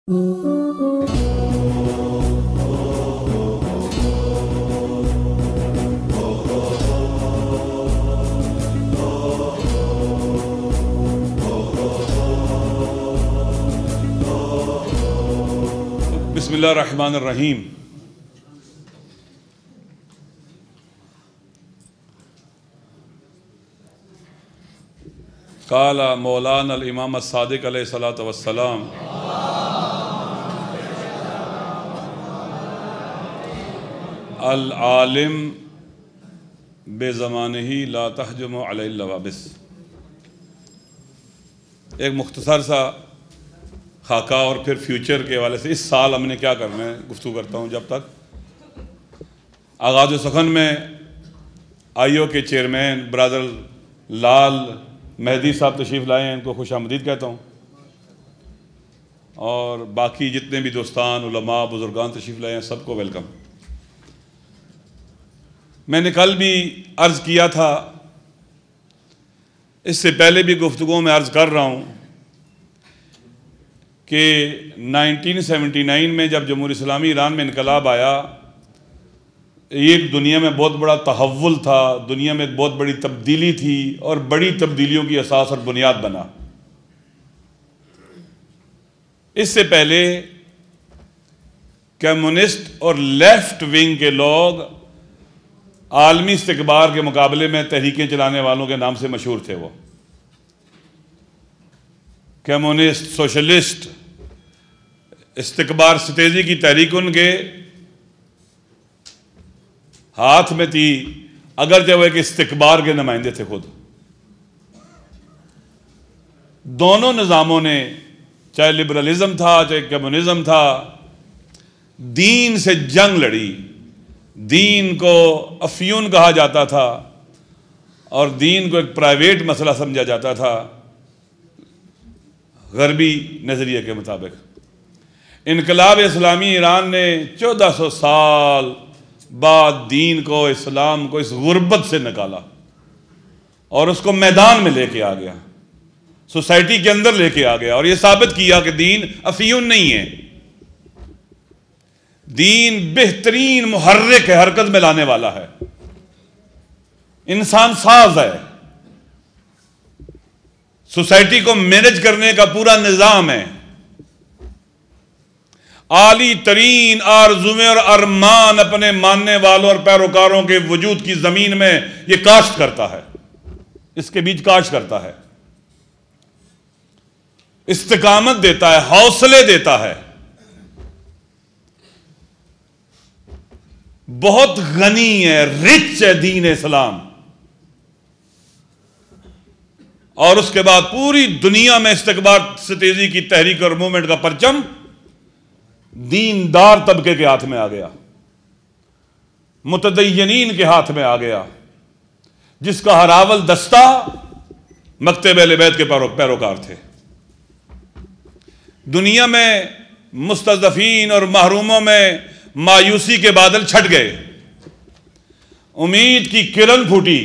بسم اللہ الرحمن الرحیم۔ قال مولانا الامام الصادق علیہ الصلاۃ والسلام العالم بزمانہ لا تحجم علیہ اللوابس۔ ایک مختصر سا خاکہ اور پھر فیوچر کے حوالے سے اس سال ہم نے کیا کرنا ہے گفتگو کرتا ہوں۔ جب تک آغاز سخن میں آئی او کے چیئرمین برادر لال مہدی صاحب تشریف لائے ہیں، ان کو خوش آمدید کہتا ہوں، اور باقی جتنے بھی دوستان علماء بزرگان تشریف لائے ہیں سب کو ویلکم۔ میں نے کل بھی عرض کیا تھا، اس سے پہلے بھی گفتگو میں عرض کر رہا ہوں کہ 1979 میں جب جمہوریہ اسلامی ایران میں انقلاب آیا، ایک دنیا میں بہت بڑا تحول تھا، دنیا میں ایک بہت بڑی تبدیلی تھی، اور بڑی تبدیلیوں کی اساس اور بنیاد بنا۔ اس سے پہلے کمیونسٹ اور لیفٹ ونگ کے لوگ عالمی استکبار کے مقابلے میں تحریکیں چلانے والوں کے نام سے مشہور تھے۔ وہ کمیونسٹ، سوشلسٹ، استکبار ستیزی کی تحریک ان کے ہاتھ میں تھی، اگرچہ وہ ایک استکبار کے نمائندے تھے خود۔ دونوں نظاموں نے، چاہے لبرلزم تھا چاہے کمیونزم تھا، دین سے جنگ لڑی۔ دین کو افیون کہا جاتا تھا اور دین کو ایک پرائیویٹ مسئلہ سمجھا جاتا تھا غربی نظریے کے مطابق۔ انقلاب اسلامی ایران نے 1400 سال بعد دین کو، اسلام کو اس غربت سے نکالا اور اس کو میدان میں لے کے آ گیا، سوسائٹی کے اندر لے کے آ گیا، اور یہ ثابت کیا کہ دین افیون نہیں ہے، دین بہترین محرک ہے، حرکت میں لانے والا ہے، انسان ساز ہے، سوسائٹی کو مینج کرنے کا پورا نظام ہے، عالی ترین آرزویں اور ارمان اپنے ماننے والوں اور پیروکاروں کے وجود کی زمین میں یہ کاشت کرتا ہے، اس کے بیچ کاشت کرتا ہے، استقامت دیتا ہے، حوصلے دیتا ہے۔ بہت غنی ہے، رچ ہے دین اسلام، اور اس کے بعد پوری دنیا میں استکبار ستیزی کی تحریک اور موومنٹ کا پرچم دیندار طبقے کے ہاتھ میں آ گیا، متدینین کے ہاتھ میں آ گیا، جس کا ہراول دستہ مکتب اہل بیت کے پیروکار تھے۔ دنیا میں مستضعفین اور محروموں میں مایوسی کے بادل چھٹ گئے، امید کی کرن پھوٹی،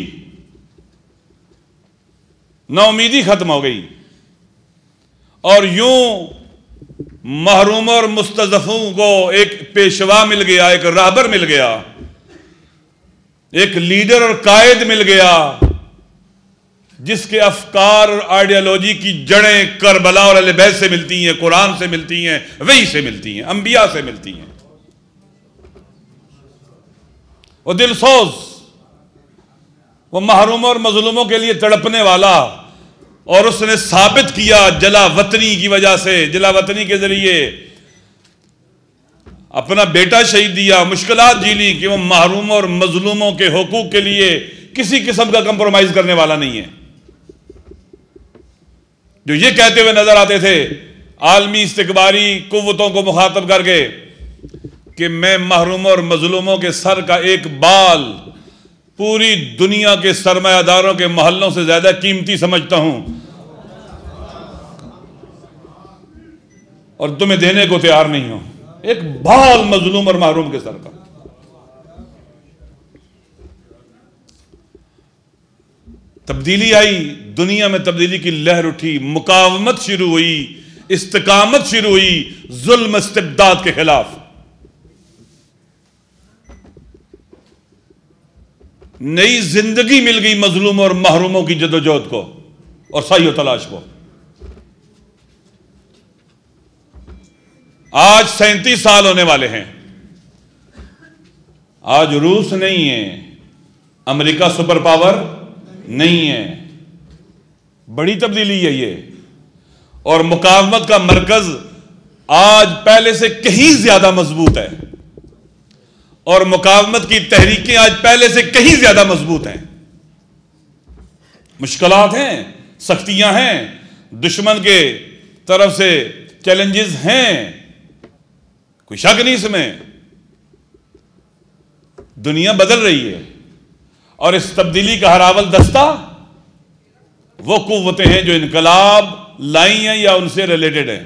نا امیدی ختم ہو گئی، اور یوں محروموں اور مستضعفوں کو ایک پیشوا مل گیا، ایک راہبر مل گیا، ایک لیڈر اور قائد مل گیا، جس کے افکار اور آئیڈیالوجی کی جڑیں کربلا اور اہل بیت سے ملتی ہیں، قرآن سے ملتی ہیں، وحی سے ملتی ہیں، انبیاء سے ملتی ہیں۔ وہ دل سوز، وہ محروموں اور مظلوموں کے لیے تڑپنے والا، اور اس نے ثابت کیا جلا وطنی کی وجہ سے، جلا وطنی کے ذریعے اپنا بیٹا شہید دیا، مشکلات جھیلی، کہ وہ محروموں اور مظلوموں کے حقوق کے لیے کسی قسم کا کمپرومائز کرنے والا نہیں ہے۔ جو یہ کہتے ہوئے نظر آتے تھے عالمی استکباری قوتوں کو مخاطب کر کے کہ میں محروموں اور مظلوموں کے سر کا ایک بال پوری دنیا کے سرمایہ داروں کے محلوں سے زیادہ قیمتی سمجھتا ہوں، اور تمہیں دینے کو تیار نہیں ہوں، ایک بال مظلوم اور محروم کے سر کا۔ تبدیلی آئی، دنیا میں تبدیلی کی لہر اٹھی، مقاومت شروع ہوئی، استقامت شروع ہوئی ظلم استبداد کے خلاف. نئی زندگی مل گئی مظلوموں اور محروموں کی جدوجہد کو اور سعی و تلاش کو. آج 37 سال ہونے والے ہیں. آج روس نہیں ہے, امریکہ سپر پاور نہیں ہے. بڑی تبدیلی ہے یہ. اور مقاومت کا مرکز آج پہلے سے کہیں زیادہ مضبوط ہے, اور مقاومت کی تحریکیں آج پہلے سے کہیں زیادہ مضبوط ہیں. مشکلات ہیں, سختیاں ہیں, دشمن کے طرف سے چیلنجز ہیں, کوئی شک نہیں اس میں. دنیا بدل رہی ہے, اور اس تبدیلی کا ہراول دستہ وہ قوتیں ہیں جو انقلاب لائی ہیں یا ان سے ریلیٹڈ ہیں.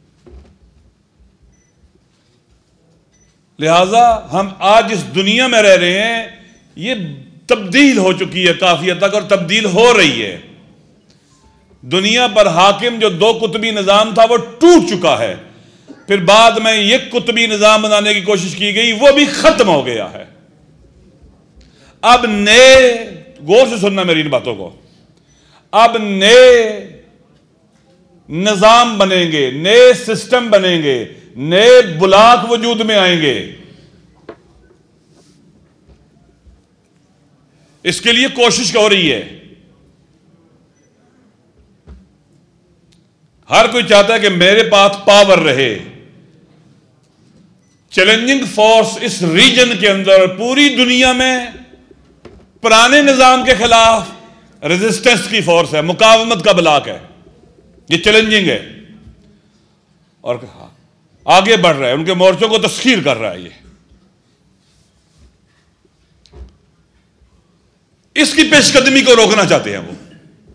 لہذا ہم آج اس دنیا میں رہ رہے ہیں, یہ تبدیل ہو چکی ہے کافی حد تک, اور تبدیل ہو رہی ہے. دنیا پر حاکم جو 2 قطبی نظام تھا وہ ٹوٹ چکا ہے. پھر بعد میں 1 قطبی نظام بنانے کی کوشش کی گئی, وہ بھی ختم ہو گیا ہے. اب نئے, غور سے سننا میری ان باتوں کو, اب نئے نظام بنیں گے, نئے سسٹم بنیں گے, نئے بلاک وجود میں آئیں گے. اس کے لیے کوشش ہو رہی ہے. ہر کوئی چاہتا ہے کہ میرے پاس پاور رہے. چیلنجنگ فورس اس ریجن کے اندر پوری دنیا میں پرانے نظام کے خلاف ریزسٹنس کی فورس ہے, مقاومت کا بلاک ہے. یہ چیلنجنگ ہے اور آگے بڑھ رہا ہے, ان کے مورچوں کو تسخیر کر رہا ہے. یہ اس کی پیش قدمی کو روکنا چاہتے ہیں وہ.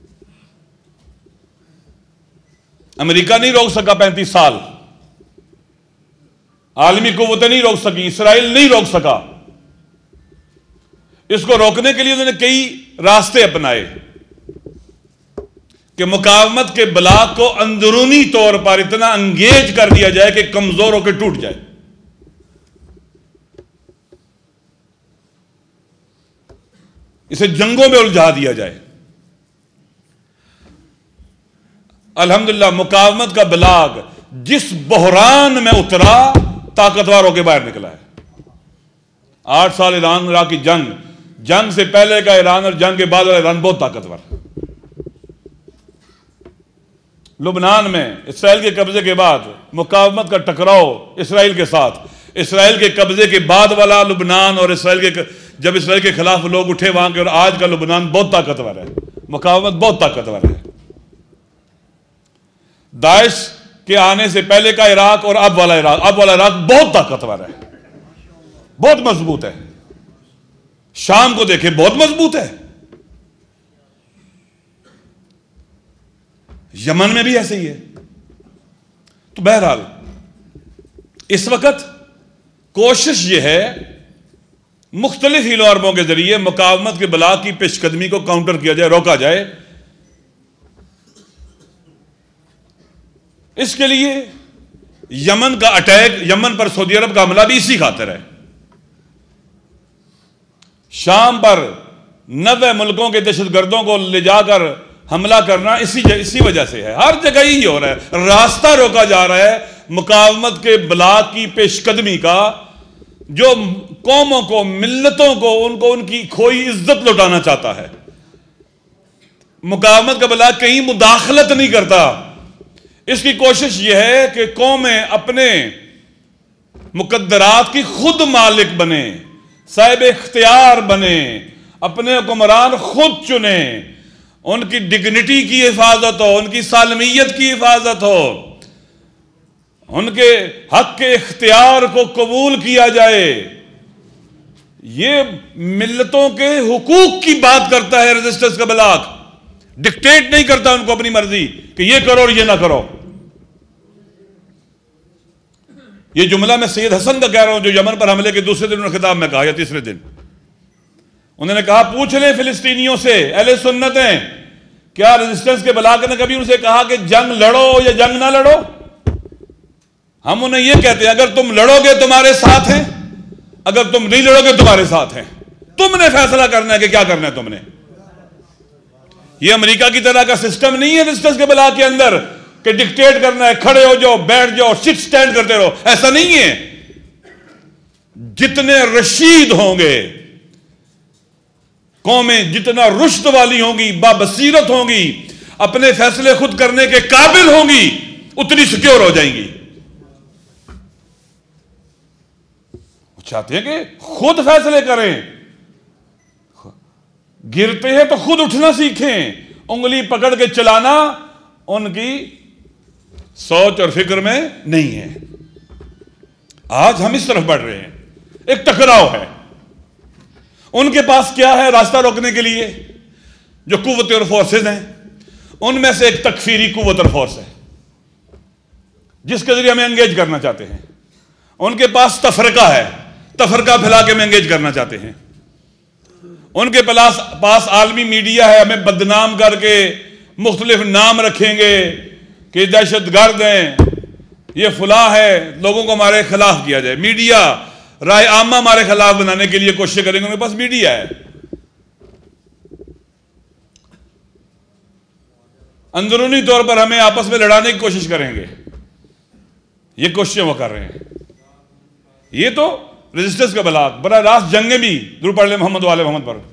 امریکہ نہیں روک سکا 35 سال, عالمی قوتیں نہیں روک سکی, اسرائیل نہیں روک سکا. اس کو روکنے کے لیے انہوں نے کئی راستے اپنائے کہ مقاومت کے بلاک کو اندرونی طور پر اتنا انگیج کر دیا جائے کہ کمزور ہو کے ٹوٹ جائے. اسے جنگوں میں الجھا دیا جائے. الحمدللہ مقاومت کا بلاک جس بحران میں اترا طاقتور ہو کے باہر نکلا ہے. 8 سال ایران عراق کی جنگ سے پہلے کا ایران اور جنگ کے بعد والا ایران بہت طاقتور ہے. لبنان میں اسرائیل کے قبضے کے بعد مقاومت کا ٹکراؤ اسرائیل کے ساتھ, اسرائیل کے قبضے کے بعد والا لبنان, اور جب اسرائیل کے خلاف لوگ اٹھے وہاں کے, اور آج کا لبنان بہت طاقتور ہے, مقاومت بہت طاقتور ہے. داعش کے آنے سے پہلے کا عراق اور اب والا عراق بہت طاقتور ہے, بہت مضبوط ہے. شام کو دیکھیں بہت مضبوط ہے. یمن میں بھی ایسے ہی ہے. تو بہرحال اس وقت کوشش یہ ہے مختلف ہیلوں عربوں کے ذریعے مقاومت کے بلاک کی پیش قدمی کو کاؤنٹر کیا جائے, روکا جائے. اس کے لیے یمن کا اٹیک, یمن پر سعودی عرب کا حملہ بھی اسی خاطر ہے. شام پر 90 ملکوں کے دہشت گردوں کو لے جا کر حملہ کرنا اسی وجہ سے ہے. ہر جگہ ہی ہو رہا ہے, راستہ روکا جا رہا ہے مقاومت کے بلاک کی پیش قدمی کا, جو قوموں کو, ملتوں کو ان کی کھوئی عزت لوٹانا چاہتا ہے. مقاومت کا بلاک کہیں مداخلت نہیں کرتا. اس کی کوشش یہ ہے کہ قومیں اپنے مقدرات کی خود مالک بنیں, صاحب اختیار بنیں, اپنے حکمران خود چنیں, ان کی ڈگنیٹی کی حفاظت ہو, ان کی سالمیت کی حفاظت ہو, ان کے حق کے اختیار کو قبول کیا جائے. یہ ملتوں کے حقوق کی بات کرتا ہے ریزسٹنس کا بلاک, ڈکٹیٹ نہیں کرتا ان کو اپنی مرضی کہ یہ کرو اور یہ نہ کرو. یہ جملہ میں سید حسن کا کہہ رہا ہوں, جو یمن پر حملے کے دوسرے دن انہوں نے خطاب میں کہا, یا تیسرے دن انہوں نے کہا, پوچھ لیں فلسطینیوں سے, اہل سنت ہیں, کیا ریزسٹنس کے بلاک نے کبھی ان سے کہا کہ جنگ لڑو یا جنگ نہ لڑو؟ ہم انہیں یہ کہتے ہیں اگر تم لڑو گے تمہارے ساتھ ہیں، اگر تم نہیں لڑو گے تمہارے ساتھ ہیں، تم نے فیصلہ کرنا ہے کہ کیا کرنا ہے تم نے۔ یہ امریکہ کی طرح کا سسٹم نہیں ہے ریزسٹنس کے بلاک کے اندر کہ ڈکٹیٹ کرنا ہے، کھڑے ہو جاؤ، بیٹھ جاؤ، سٹ سٹینڈ کرتے رہو، ایسا نہیں ہے۔ جتنے رشید ہوں گے قومیں، جتنا رشد والی ہوں گی، بابصیرت ہوں گی، اپنے فیصلے خود کرنے کے قابل ہوں گی، اتنی سیکیور ہو جائیں گی۔ وہ چاہتے ہیں کہ خود فیصلے کریں، گرتے ہیں تو خود اٹھنا سیکھیں، انگلی پکڑ کے چلانا ان کی سوچ اور فکر میں نہیں ہے۔ آج ہم اس طرف بڑھ رہے ہیں، ایک ٹکراؤ ہے۔ ان کے پاس کیا ہے راستہ روکنے کے لیے؟ جو قوتیں اور فورسز ہیں، ان میں سے ایک تکفیری قوت اور فورس ہے جس کے ذریعے ہمیں انگیج کرنا چاہتے ہیں۔ ان کے پاس تفرقہ ہے، تفرقہ پھیلا کے ہمیں انگیج کرنا چاہتے ہیں۔ ان کے پاس عالمی میڈیا ہے، ہمیں بدنام کر کے مختلف نام رکھیں گے کہ دہشت گرد ہیں، یہ فلاں ہے، لوگوں کو ہمارے خلاف کیا جائے۔ میڈیا رائے عامہ ہمارے خلاف بنانے کے لیے کوشش کریں گے، ان کے پاس میڈیا ہے۔ اندرونی طور پر ہمیں آپس میں لڑانے کی کوشش کریں گے، یہ کوششیں وہ کر رہے ہیں۔ یہ تو ریزسٹنس کا بلاک، براہ راست جنگیں بھی درود پڑھ لیں محمد والے محمد پر۔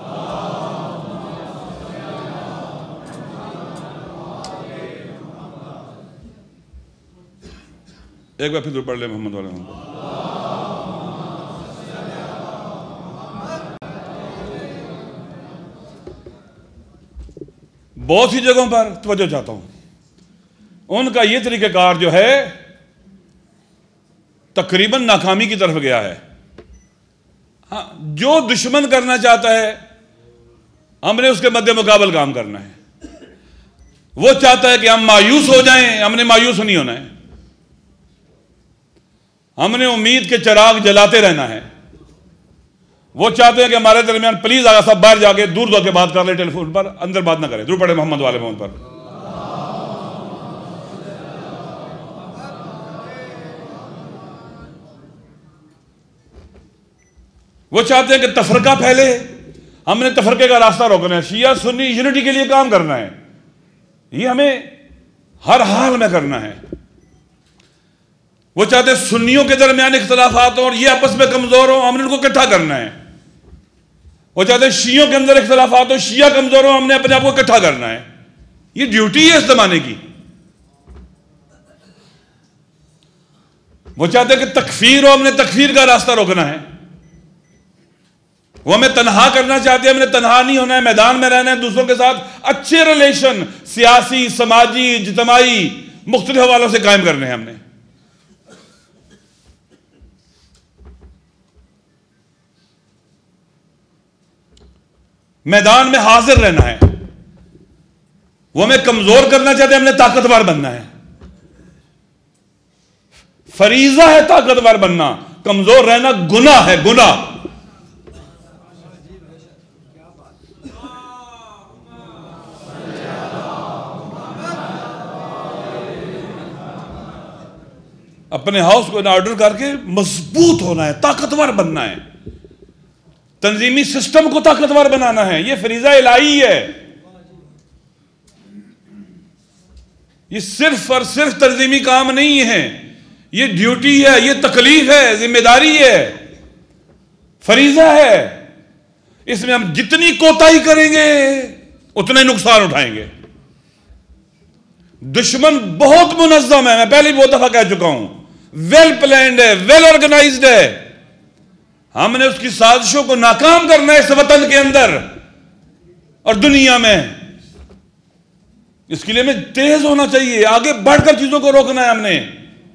ایک بار پھر درود پڑھ لیں محمد والے محمد پر۔ بہت سی جگہوں پر توجہ چاہتا ہوں، ان کا یہ طریقہ کار جو ہے تقریباً ناکامی کی طرف گیا ہے۔ ہاں، جو دشمن کرنا چاہتا ہے ہم نے اس کے مد مقابل کام کرنا ہے۔ وہ چاہتا ہے کہ ہم مایوس ہو جائیں، ہم نے مایوس نہیں ہونا ہے، ہم نے امید کے چراغ جلاتے رہنا ہے۔ وہ چاہتے ہیں کہ ہمارے درمیان پلیز آگا صاحب باہر جا کے دور دور کے بات کر لیں ٹیلی فون پر، اندر بات نہ کریں۔ درود پڑھیں محمد والے محمد پر۔ وہ چاہتے ہیں کہ تفرقہ پھیلے، ہم نے تفرقے کا راستہ روکنا ہے، شیعہ سنی یونٹی کے لیے کام کرنا ہے، یہ ہمیں ہر حال میں کرنا ہے۔ وہ چاہتے ہیں سنیوں کے درمیان اختلافات ہوں اور یہ آپس میں کمزور ہوں، ہم نے ان کو اکٹھا کرنا ہے۔ وہ چاہتے ہیں شیعوں کے اندر اختلافات ہوں، شیعہ کمزور ہوں، ہم نے اپنے آپ کو اکٹھا کرنا ہے۔ یہ ڈیوٹی ہے اس زمانے کی۔ وہ چاہتے ہیں کہ تکفیر ہو، ہم نے تکفیر کا راستہ روکنا ہے۔ وہ ہمیں تنہا کرنا چاہتے ہیں، ہم نے تنہا نہیں ہونا ہے، میدان میں رہنا ہے، دوسروں کے ساتھ اچھے ریلیشن سیاسی، سماجی، اجتماعی مختلف حوالوں سے قائم کرنے ہیں ہم نے۔ میدان میں حاضر رہنا ہے۔ وہ ہمیں کمزور کرنا چاہتے ہیں، ہم نے طاقتور بننا ہے۔ فریضہ ہے طاقتور بننا، کمزور رہنا گناہ ہے، گناہ۔ اپنے ہاؤس کو آرڈر کر کے مضبوط ہونا ہے، طاقتور بننا ہے، تنظیمی سسٹم کو طاقتور بنانا ہے۔ یہ فریضہ الہی ہے، یہ صرف اور صرف تنظیمی کام نہیں ہے، یہ ڈیوٹی ہے، یہ تکلیف ہے، ذمہ داری ہے، فریضہ ہے۔ اس میں ہم جتنی کوتاہی کریں گے اتنے نقصان اٹھائیں گے۔ دشمن بہت منظم ہے، میں پہلے بھی بہت دفعہ کہہ چکا ہوں، ویل پلانڈ ہے، ویل آرگنائزڈ ہے۔ ہم نے اس کی سازشوں کو ناکام کرنا ہے اس وطن کے اندر اور دنیا میں۔ اس کے لیے ہمیں تیز ہونا چاہیے، آگے بڑھ کر چیزوں کو روکنا ہے ہم نے۔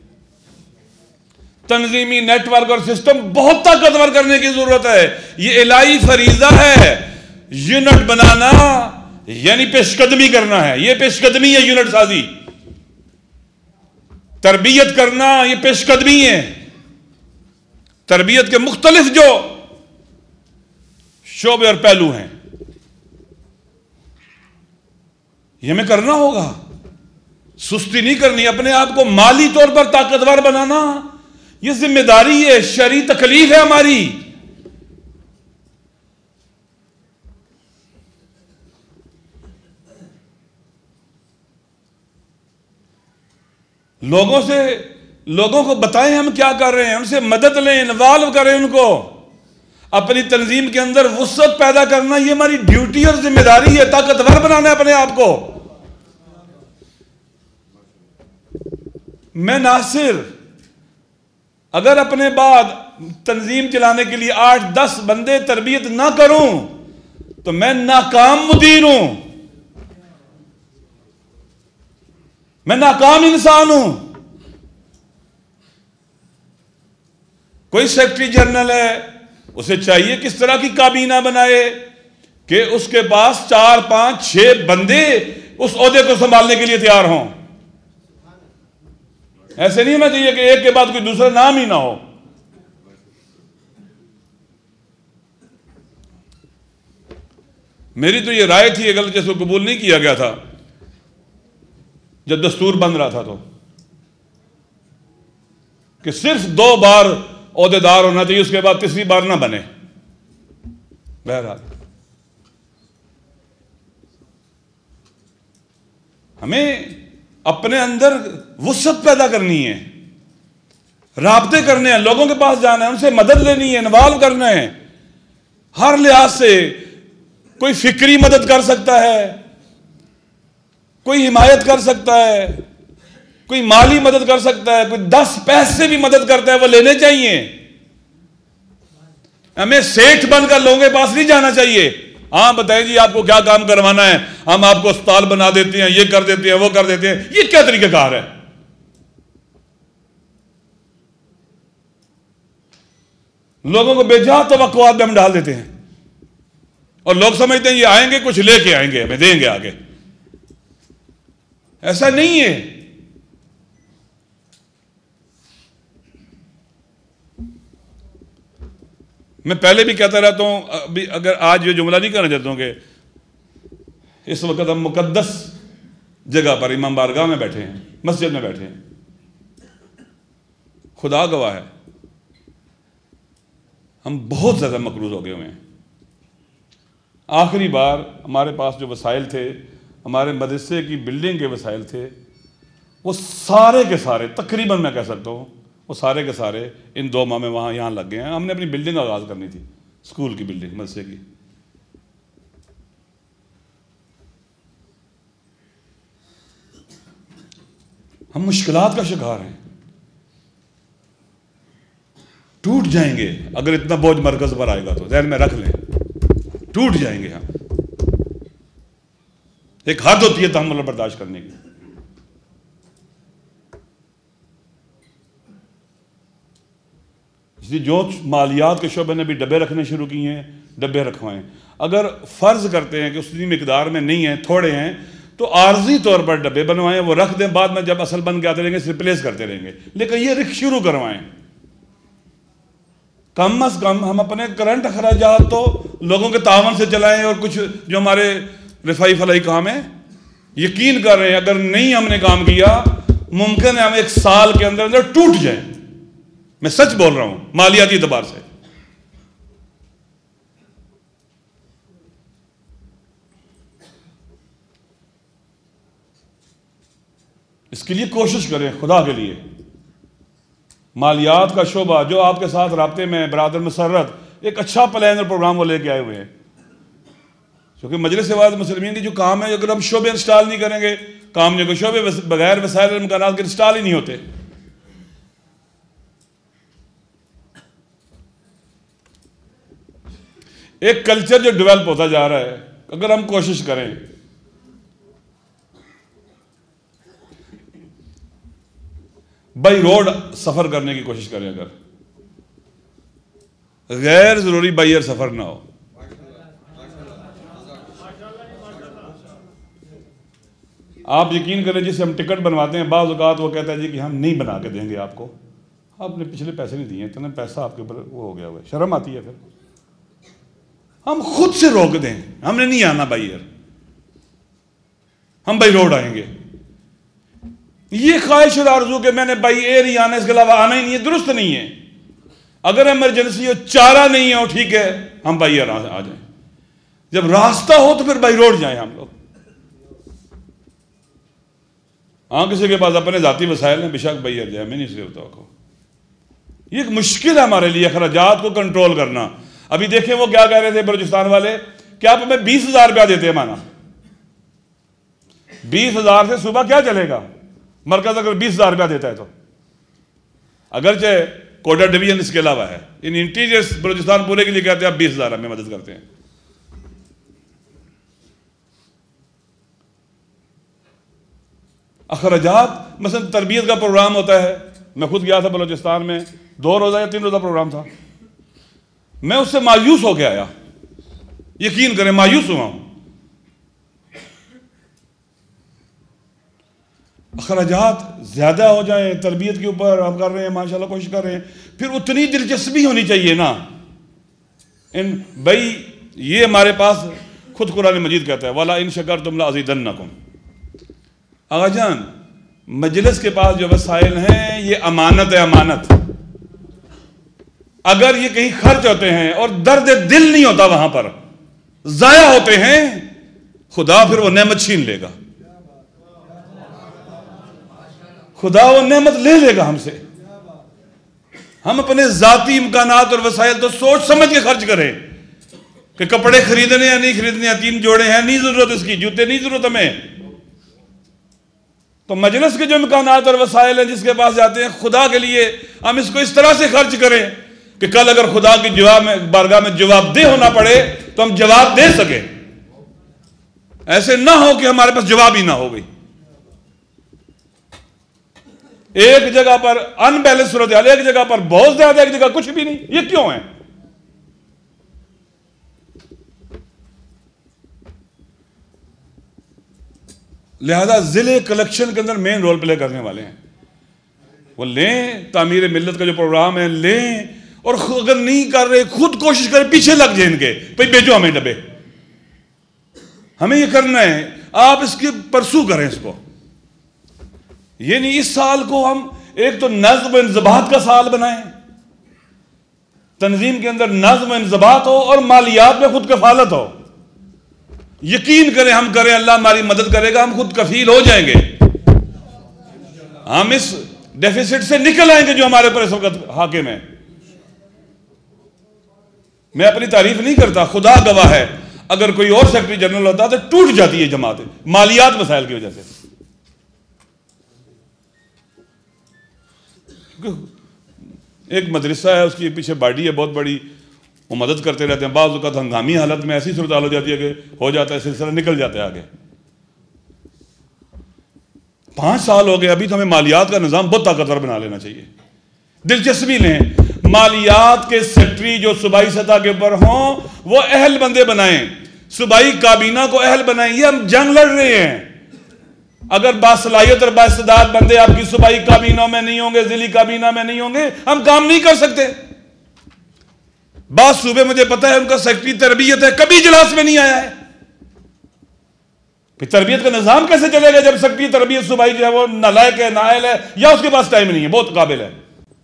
تنظیمی نیٹ ورک اور سسٹم بہت طاقتور کرنے کی ضرورت ہے، یہ الہی فریضہ ہے۔ یونٹ بنانا یعنی پیش قدمی کرنا ہے، یہ پیش قدمی ہے، یونٹ سازی۔ تربیت کرنا یہ پیش قدمی ہے۔ تربیت کے مختلف جو شعبے اور پہلو ہیں یہ ہمیں کرنا ہوگا۔ سستی نہیں کرنی. اپنے آپ کو مالی طور پر طاقتور بنانا یہ ذمہ داری ہے, شرعی تکلیف ہے ہماری. لوگوں کو بتائیں ہم کیا کر رہے ہیں, ان سے مدد لیں, انوالو کریں ان کو. اپنی تنظیم کے اندر وسعت پیدا کرنا یہ ہماری ڈیوٹی اور ذمہ داری ہے. طاقتور بنانا ہے اپنے آپ کو. میں ناصر اگر اپنے بعد تنظیم چلانے کے لیے 8-10 بندے تربیت نہ کروں تو میں ناکام مدیر ہوں, میں ناکام انسان ہوں. کوئی سیکرٹری جنرل ہے, اسے چاہیے کس طرح کی کابینہ بنائے کہ اس کے پاس 4-5-6 بندے اس عہدے کو سنبھالنے کے لیے تیار ہوں. ایسے نہیں ہونا چاہیے کہ ایک کے بعد کوئی دوسرا نام ہی نہ ہو. میری تو یہ رائے تھی, اگر جس کو قبول نہیں کیا گیا تھا جب دستور بن رہا تھا, تو کہ صرف 2 بار عہدے دار ہونا چاہیے, اس کے بعد تیسری بار نہ بنے. بہرحال ہمیں اپنے اندر وسعت پیدا کرنی ہے, رابطے کرنے ہیں, لوگوں کے پاس جانا ہے, ان سے مدد لینی ہے, انوالو کرنا ہے ہر لحاظ سے. کوئی فکری مدد کر سکتا ہے, کوئی حمایت کر سکتا ہے, کوئی مالی مدد کر سکتا ہے, کوئی 10 پیسے بھی مدد کرتا ہے, وہ لینے چاہیے. ہمیں سیٹھ بن کر لوگوں کے پاس نہیں جانا چاہیے. ہاں بتائیں جی آپ کو کیا کام کروانا ہے, ہم آپ کو اسپتال بنا دیتے ہیں, یہ کر دیتے ہیں, وہ کر دیتے ہیں. یہ کیا طریقہ کار ہے؟ لوگوں کو بے جا توقعات میں ہم ڈال دیتے ہیں اور لوگ سمجھتے ہیں یہ آئیں گے کچھ لے کے آئیں گے, ہمیں دیں گے آگے. ایسا نہیں ہے. میں پہلے بھی کہتا رہتا ہوں, ابھی اگر آج یہ جملہ نہیں کرنا چاہتا ہوں کہ اس وقت ہم مقدس جگہ پر امام بارگاہ میں بیٹھے ہیں, مسجد میں بیٹھے ہیں. خدا گواہ ہے ہم بہت زیادہ مقروض ہو گئے ہوئے ہیں. آخری بار ہمارے پاس جو وسائل تھے, ہمارے مدرسے کی بلڈنگ کے وسائل تھے, وہ سارے کے سارے تقریباً میں کہہ سکتا ہوں وہ سارے کے سارے ان 2 ماہ میں یہاں لگ گئے ہیں. ہم نے اپنی بلڈنگ آغاز کرنی تھی, اسکول کی بلڈنگ, مدرسے کی. ہم مشکلات کا شکار ہیں, ٹوٹ جائیں گے اگر اتنا بوجھ مرکز پر آئے گا تو ذہن میں رکھ لیں, ٹوٹ جائیں گے ہم. ایک حد ہوتی ہے تحمل برداشت کرنے کی. اس لیے جو مالیات کے شعبے نے بھی ڈبے رکھنے شروع کیے ہیں, ڈبے رکھوائیں. اگر فرض کرتے ہیں کہ اتنی مقدار میں نہیں ہیں, تھوڑے ہیں, تو عارضی طور پر ڈبے بنوائیں, وہ رکھ دیں, بعد میں جب اصل بن کے آتے رہیں گے ریپلیس کرتے رہیں گے. لیکن یہ رکھ شروع کروائیں. کم از کم ہم اپنے کرنٹ اخراجات تو لوگوں کے تعاون سے چلائیں, اور کچھ جو ہمارے رفائی فلاحی کام ہیں یقین کر رہے ہیں اگر نہیں ہم نے کام کیا ممکن ہے ہم 1 سال کے اندر اندر ٹوٹ جائیں. میں سچ بول رہا ہوں مالیاتی اعتبار سے. اس کے لیے کوشش کریں خدا کے لیے. مالیات کا شعبہ جو آپ کے ساتھ رابطے میں برادر مسرت, ایک اچھا پلان اور پروگرام وہ لے کے آئے ہوئے ہیں. کیونکہ مجلس اتحاد المسلمین کی جو کام ہے, اگر ہم شعبے انسٹال نہیں کریں گے, کام نہیں, کوئی شعبے بغیر وسائل اور امکانات کے انسٹال ہی نہیں ہوتے. ایک کلچر جو ڈیولپ ہوتا جا رہا ہے, اگر ہم کوشش کریں بائی روڈ سفر کرنے کی کوشش کریں, اگر غیر ضروری بائی ایئر سفر نہ ہو. آپ یقین کریں جسے ہم ٹکٹ بنواتے ہیں, بعض اوقات وہ کہتا ہے جی کہ ہم نہیں بنا کے دیں گے آپ کو, آپ نے پچھلے پیسے نہیں دیے, اتنا پیسہ آپ کے اوپر وہ ہو گیا ہوا ہے. شرم آتی ہے. پھر ہم خود سے روک دیں, ہم نے نہیں آنا بائی ایئر, ہم بائی روڈ آئیں گے. یہ خواہش اور آرزو کہ میں نے بائی ایئر ہی آنا، اس کے علاوہ آنا ہی نہیں ہے، درست نہیں ہے. اگر ایمرجنسی ہو، چارہ نہیں ہو، ٹھیک ہے ہم بائی ایئر آ جائیں. جب راستہ ہو تو پھر بائی روڈ جائیں ہم لوگ. ہاں کسی کے پاس اپنے ذاتی وسائل ہیں، بے شک بائی ایئر جائیں، میں نہیں اس کے توقع. یہ ایک مشکل ہے ہمارے لیے اخراجات کو کنٹرول کرنا. ابھی دیکھیں وہ کیا کہہ رہے تھے بلوچستان والے کہ آپ ہمیں 20,000 روپیہ دیتے ہیں مانا. 20,000 سے صبح کیا چلے گا؟ مرکز اگر 20,000 روپیہ دیتا ہے تو، اگرچہ کوٹا ڈویژن اس کے علاوہ ہے، ان انٹیریئرس بلوچستان پورے کے لیے کہتے ہیں آپ 20,000 ہمیں مدد کرتے ہیں. اخراجات مثلا تربیت کا پروگرام ہوتا ہے. میں خود گیا تھا بلوچستان میں، 2 روزہ یا 3 روزہ پروگرام تھا. میں اس سے مایوس ہو کے آیا، یقین کریں مایوس ہوا ہوں. اخراجات زیادہ ہو جائیں تربیت کے اوپر، ہم کر رہے ہیں ماشاءاللہ کوشش کر رہے ہیں، پھر اتنی دلچسپی ہونی چاہیے نا. بھائی یہ ہمارے پاس خود قرآن مجید کہتا ہے وَلَا إِن شَكَرْتُمْ لَأَزِيدَنَّكُمْ. آغا جان مجلس کے پاس جو وسائل ہیں یہ امانت ہے، امانت. اگر یہ کہیں خرچ ہوتے ہیں اور درد دل نہیں ہوتا وہاں پر، ضائع ہوتے ہیں، خدا پھر وہ نعمت چھین لے گا، خدا وہ نعمت لے لے گا ہم سے. ہم اپنے ذاتی امکانات اور وسائل تو سوچ سمجھ کے خرچ کریں کہ کپڑے خریدنے یا نہیں خریدنے، 3 جوڑے ہیں نہیں ضرورت اس کی، جوتے نہیں ضرورت ہمیں. تو مجلس کے جو امکانات اور وسائل ہیں جس کے پاس جاتے ہیں، خدا کے لیے ہم اس کو اس طرح سے خرچ کریں کہ کل اگر خدا کی بارگاہ میں جواب دہ ہونا پڑے تو ہم جواب دے سکیں. ایسے نہ ہو کہ ہمارے پاس جواب ہی نہ ہو گئی. ایک جگہ پر ان بیلنس صورتحال، ایک جگہ پر بہت زیادہ، ایک جگہ کچھ بھی نہیں. یہ کیوں ہے؟ لہذا ضلع کلیکشن کے اندر مین رول پلے کرنے والے ہیں. وہ لیں تعمیر ملت کا جو پروگرام ہے لیں، اور اگر نہیں کر رہے خود کوشش کریں، پیچھے لگ جائیں ان کے، بھائی بھیجو ہمیں ڈبے، ہمیں یہ کرنا ہے. آپ اس کی پرسو کریں اس کو. یہ نہیں اس سال کو ہم ایک تو نظم و انضباط کا سال بنائیں، تنظیم کے اندر نظم و انضباط ہو اور مالیات میں خود کفالت ہو. یقین کریں ہم کریں، اللہ ہماری مدد کرے گا، ہم خود کفیل ہو جائیں گے. ہم اس ڈیفیسٹ سے نکل آئیں گے جو ہمارے اوپر اس وقت حاکم ہے. میں اپنی تعریف نہیں کرتا، خدا گواہ ہے، اگر کوئی اور سیکرٹری جنرل ہوتا تو ٹوٹ جاتی ہے جماعت مالیات مسائل کی وجہ سے. ایک مدرسہ ہے، اس کی پیچھے باڈی ہے بہت بڑی، وہ مدد کرتے رہتے ہیں. بعض اوقات ہنگامی حالت میں ایسی صورتحال ہو جاتی ہے کہ ہو جاتا ہے سلسلہ نکل جاتا ہے آگے. 5 سال ہو گئے، ابھی تو ہمیں مالیات کا نظام بہت طاقتور بنا لینا چاہیے. دلچسپی لیں، مالیات کے سیکٹری جو صوبائی سطح کے اوپر ہوں وہ اہل بندے بنائیں، صوبائی کابینہ کو اہل بنائیں. یہ ہم جنگ لڑ رہے ہیں. اگر باصلاحیت اور بااستعداد بندے آپ کی صوبائی کابینوں میں نہیں ہوں گے، ضلعی کابینہ میں نہیں ہوں گے، ہم کام نہیں کر سکتے. بعض صوبے مجھے پتا ہے ان کا سیکٹری تربیت ہے، کبھی اجلاس میں نہیں آیا ہے. پھر تربیت کا نظام کیسے چلے گا جب سیکٹری تربیت صوبائی جو ہے وہ نالائق ہے، نااہل ہے، یا اس کے پاس ٹائم نہیں ہے، بہت قابل ہے.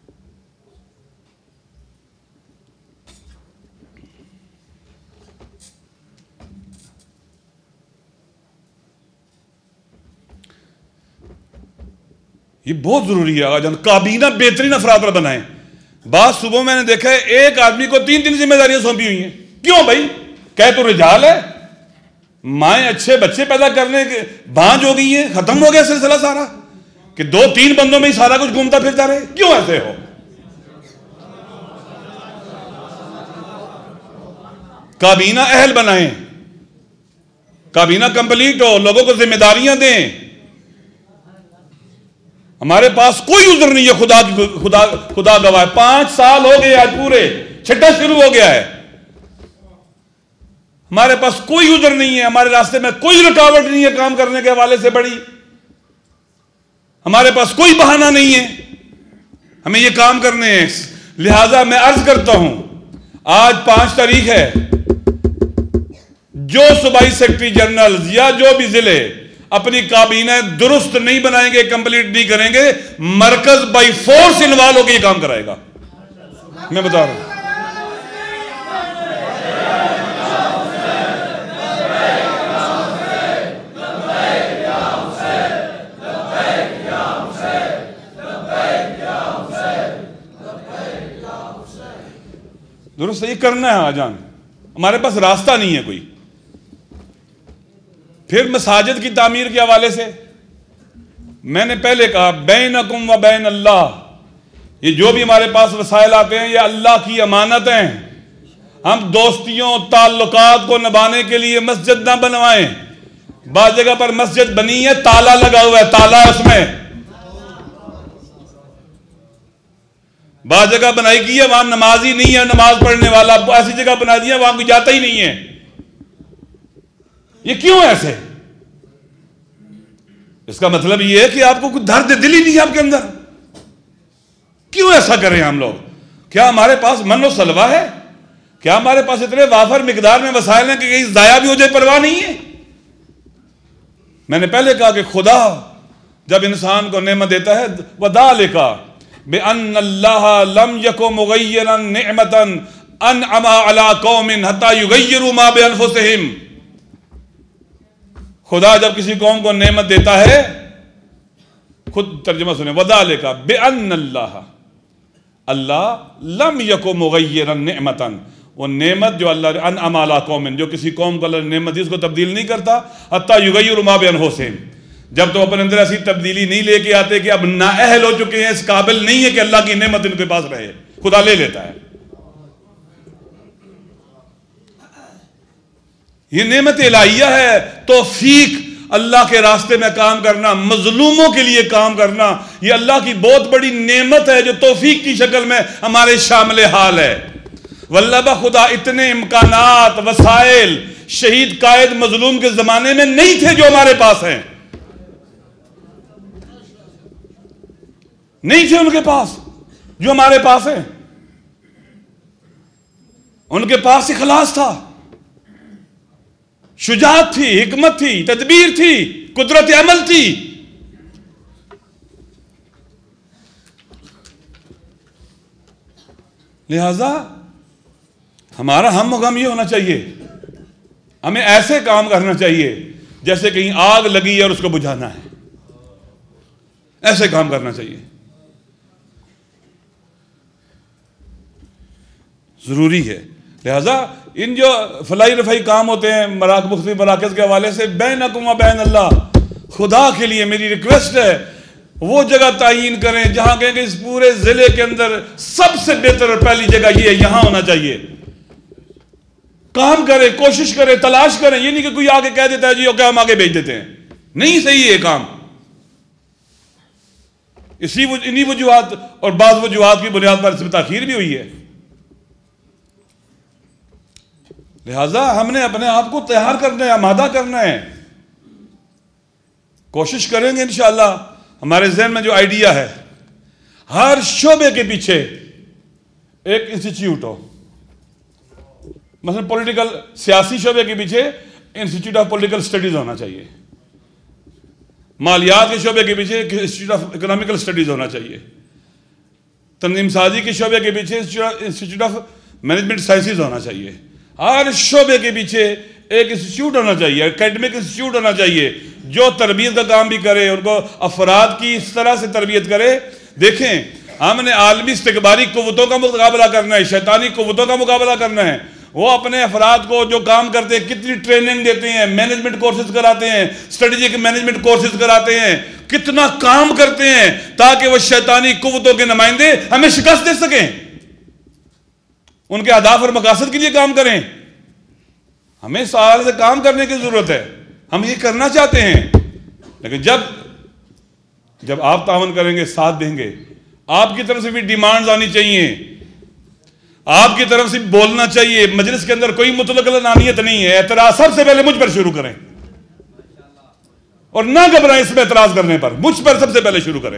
یہ بہت ضروری ہے. آج ہم کابینہ بہترین افراد پر بنائیں. بعض صوبوں میں نے دیکھا ہے ایک آدمی کو 3 ذمہ داریاں سونپی ہوئی ہیں. کیوں بھائی؟ کہ تو رجال ہے، مائیں اچھے بچے پیدا کرنے کے بانج ہو گئی ہیں، ختم ہو گیا سلسلہ سارا، کہ 2-3 بندوں میں ہی سارا کچھ گھومتا پھرتا رہے. کیوں ایسے ہو؟ کابینہ اہل بنائیں، کابینہ کمپلیٹ ہو، لوگوں کو ذمہ داریاں دیں. ہمارے پاس کوئی عذر نہیں ہے، خدا گواہ. 5 سال ہو گئے آج پورے، 6ٹا شروع ہو گیا ہے. ہمارے پاس کوئی عذر نہیں ہے، ہمارے راستے میں کوئی رکاوٹ نہیں ہے کام کرنے کے حوالے سے بڑی. ہمارے پاس کوئی بہانہ نہیں ہے، ہمیں یہ کام کرنے ہیں. لہٰذا میں عرض کرتا ہوں، آج 5 تاریخ ہے، جو صوبائی سیکرٹری جنرل یا جو بھی ضلع اپنی کابینہ درست نہیں بنائیں گے، کمپلیٹ نہیں کریں گے، مرکز بائی فورس انوالو ہو کے یہ کام کرائے گا. میں بتا رہا ہوں. درست یہ کرنا ہے آجان، ہمارے پاس راستہ نہیں ہے کوئی. پھر مساجد کی تعمیر کے حوالے سے میں نے پہلے کہا بینکم و بین اللہ، یہ جو بھی ہمارے پاس وسائل آتے ہیں یہ اللہ کی امانت ہیں. ہم دوستیوں تعلقات کو نبھانے کے لیے مسجد نہ بنوائیں. بعض جگہ پر مسجد بنی ہے، تالا لگا ہوا ہے، تالا ہے اس میں. بعض جگہ بنائی کی ہے وہاں نماز ہی نہیں ہے، نماز پڑھنے والا. ایسی جگہ بنا دی ہے وہاں کوئی جاتا ہی نہیں ہے. یہ کیوں ایسے؟ اس کا مطلب یہ ہے کہ آپ کو کوئی درد دل ہی نہیں ہے آپ کے اندر. کیوں ایسا کریں ہم لوگ؟ کیا ہمارے پاس من و سلوہ ہے؟ کیا ہمارے پاس اتنے وافر مقدار میں وسائل ہیں کہ کہیں ضائع بھی ہو جائے پرواہ نہیں ہے؟ میں نے پہلے کہا کہ خدا جب انسان کو نعمت دیتا ہے وَذَلِكَ بِأَنَّ اللَّهَ لَمْ يَكُ مُغَيِّرًا نِعْمَةً أَنْعَمَ عَلَىٰ قَوْمٍ حَتَّىٰ يُغَيِّرُوا مَا بِأَنفُسِهِمْ. خدا جب کسی قوم کو نعمت دیتا ہے، خود ترجمہ سنیں، وَذَلِكَ بِأَنَّ اللَّهَ، اللہ لم یکو مغیرا نعمتا، وہ نعمت جو اللہ انعم علی قوم، جو کسی قوم کو اللہ نے نعمت دی اس کو تبدیل نہیں کرتا حتی یغیروا ما بانفسہم، جب تو اپنے اندر ایسی تبدیلی نہیں لے کے آتے کہ اب نااہل ہو چکے ہیں، اس قابل نہیں ہے کہ اللہ کی نعمت ان کے پاس رہے، خدا لے لیتا ہے. یہ نعمت الہیہ ہے، توفیق اللہ کے راستے میں کام کرنا، مظلوموں کے لیے کام کرنا. یہ اللہ کی بہت بڑی نعمت ہے جو توفیق کی شکل میں ہمارے شامل حال ہے. واللہ بخدا اتنے امکانات، وسائل شہید قائد مظلوم کے زمانے میں نہیں تھے جو ہمارے پاس ہیں. نہیں تھے ان کے پاس جو ہمارے پاس ہیں. ان کے پاس اخلاص تھا، شجاعت تھی، حکمت تھی، تدبیر تھی، قدرت عمل تھی. لہذا ہمارا ہم و غم یہ ہونا چاہیے، ہمیں ایسے کام کرنا چاہیے جیسے کہیں آگ لگی ہے اور اس کو بجھانا ہے. ایسے کام کرنا چاہیے، ضروری ہے. لہذا ان جو فلاحی رفائی کام ہوتے ہیں مختلف مراکز کے حوالے سے، بینکم و بین اللہ، خدا کے لیے میری ریکویسٹ ہے وہ جگہ تعین کریں جہاں کہیں کہ اس پورے ضلع کے اندر سب سے بہتر اور پہلی جگہ یہ ہے، یہاں ہونا چاہیے. کام کریں، کوشش کریں، تلاش کریں. یہ نہیں کہ کوئی آگے کہہ دیتا ہے جی اوکے ہم آگے بھیج دیتے ہیں. نہیں صحیح ہے کام. انہی وجوہات اور بعض وجوہات کی بنیاد پر اس میں تاخیر بھی ہوئی ہے. لہذا ہم نے اپنے آپ کو تیار کرنا ہے، آمادہ کرنا ہے. کوشش کریں گے انشاءاللہ. ہمارے ذہن میں جو آئیڈیا ہے، ہر شعبے کے پیچھے ایک انسٹیٹیوٹ ہو. مثلا پولیٹیکل سیاسی شعبے کے پیچھے انسٹیٹیوٹ آف پولیٹیکل اسٹڈیز ہونا چاہیے. مالیات کے شعبے کے پیچھے انسٹیٹیوٹ آف اکنامیکل اسٹڈیز ہونا چاہیے. تنظیم سازی کے شعبے کے پیچھے انسٹیٹیوٹ آف مینجمنٹ سائنسز ہونا چاہیے. ہر شعبے کے پیچھے ایک انسٹیٹیوٹ ہونا چاہیے، اکیڈمک انسٹیٹیوٹ ہونا چاہیے جو تربیت کا کام بھی کرے، ان کو افراد کی اس طرح سے تربیت کرے. دیکھیں ہم نے عالمی استکباری قوتوں کا مقابلہ کرنا ہے، شیطانی قوتوں کا مقابلہ کرنا ہے. وہ اپنے افراد کو جو کام کرتے ہیں کتنی ٹریننگ دیتے ہیں، مینجمنٹ کورسز کراتے ہیں، اسٹریٹجک مینجمنٹ کورسز کراتے ہیں، کتنا کام کرتے ہیں تاکہ وہ شیطانی قوتوں کے نمائندے ہمیں شکست دے سکیں، ان کے اہداف اور مقاصد کے لیے کام کریں. ہمیں سال سے کام کرنے کی ضرورت ہے، ہم یہ کرنا چاہتے ہیں. لیکن جب آپ تعاون کریں گے، ساتھ دیں گے، آپ کی طرف سے بھی ڈیمانڈز آنی چاہیے، آپ کی طرف سے بولنا چاہیے. مجلس کے اندر کوئی مطلق العنانیت نہیں ہے. اعتراض سب سے پہلے مجھ پر شروع کریں اور نہ گھبرائیں اس میں اعتراض کرنے پر. مجھ پر سب سے پہلے شروع کریں.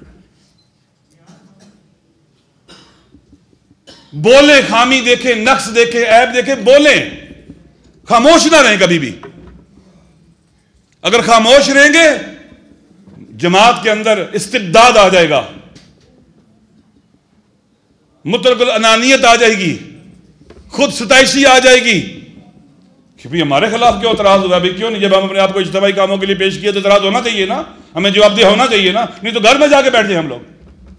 بولیں، خامی دیکھیں، نقص دیکھیں، عیب دیکھیں، بولیں. خاموش نہ رہیں کبھی بھی. اگر خاموش رہیں گے جماعت کے اندر استبداد آ جائے گا، مطلق الانانیت آ جائے گی، خود ستائشی آ جائے گی کہ بھی ہمارے خلاف کیوں اعتراض ہوا؟ بھی کیوں نہیں؟ جب ہم اپنے آپ کو اجتماعی کاموں کے لیے پیش کیا تو اعتراض ہونا چاہیے نا، ہمیں جواب دہ ہونا چاہیے نا، نہیں تو گھر میں جا کے بیٹھ جائیں ہم لوگ۔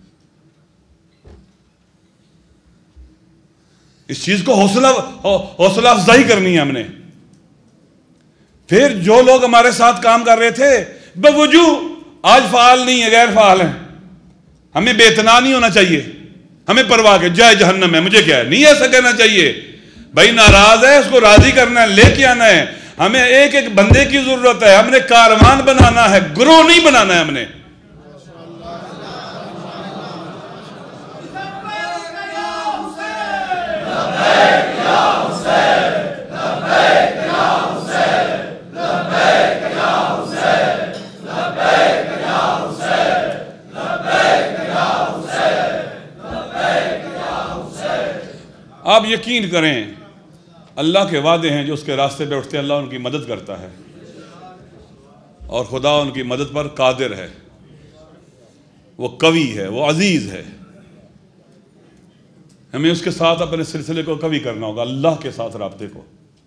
اس چیز کو حوصلہ افزائی کرنی ہے ہم نے۔ پھر جو لوگ ہمارے ساتھ کام کر رہے تھے بوجو آج فعال نہیں ہے، غیر فعال ہیں، ہمیں بے اعتنا نہیں ہونا چاہیے، ہمیں پرواہ کہ جائے جہنم ہے مجھے کیا ہے، نہیں ایسا کہنا چاہیے۔ بھائی ناراض ہے اس کو راضی کرنا ہے، لے کے آنا ہے، ہمیں ایک ایک بندے کی ضرورت ہے، ہم نے کاروان بنانا ہے، گروہ نہیں بنانا ہے ہم نے۔ آپ یقین کریں اللہ کے وعدے ہیں، جو اس کے راستے پہ اٹھتے ہیں اللہ ان کی مدد کرتا ہے، اور خدا ان کی مدد پر قادر ہے، وہ قوی ہے، وہ عزیز ہے۔ ہمیں اس کے ساتھ اپنے سلسلے کو قوی کرنا ہوگا، اللہ کے ساتھ رابطے کو،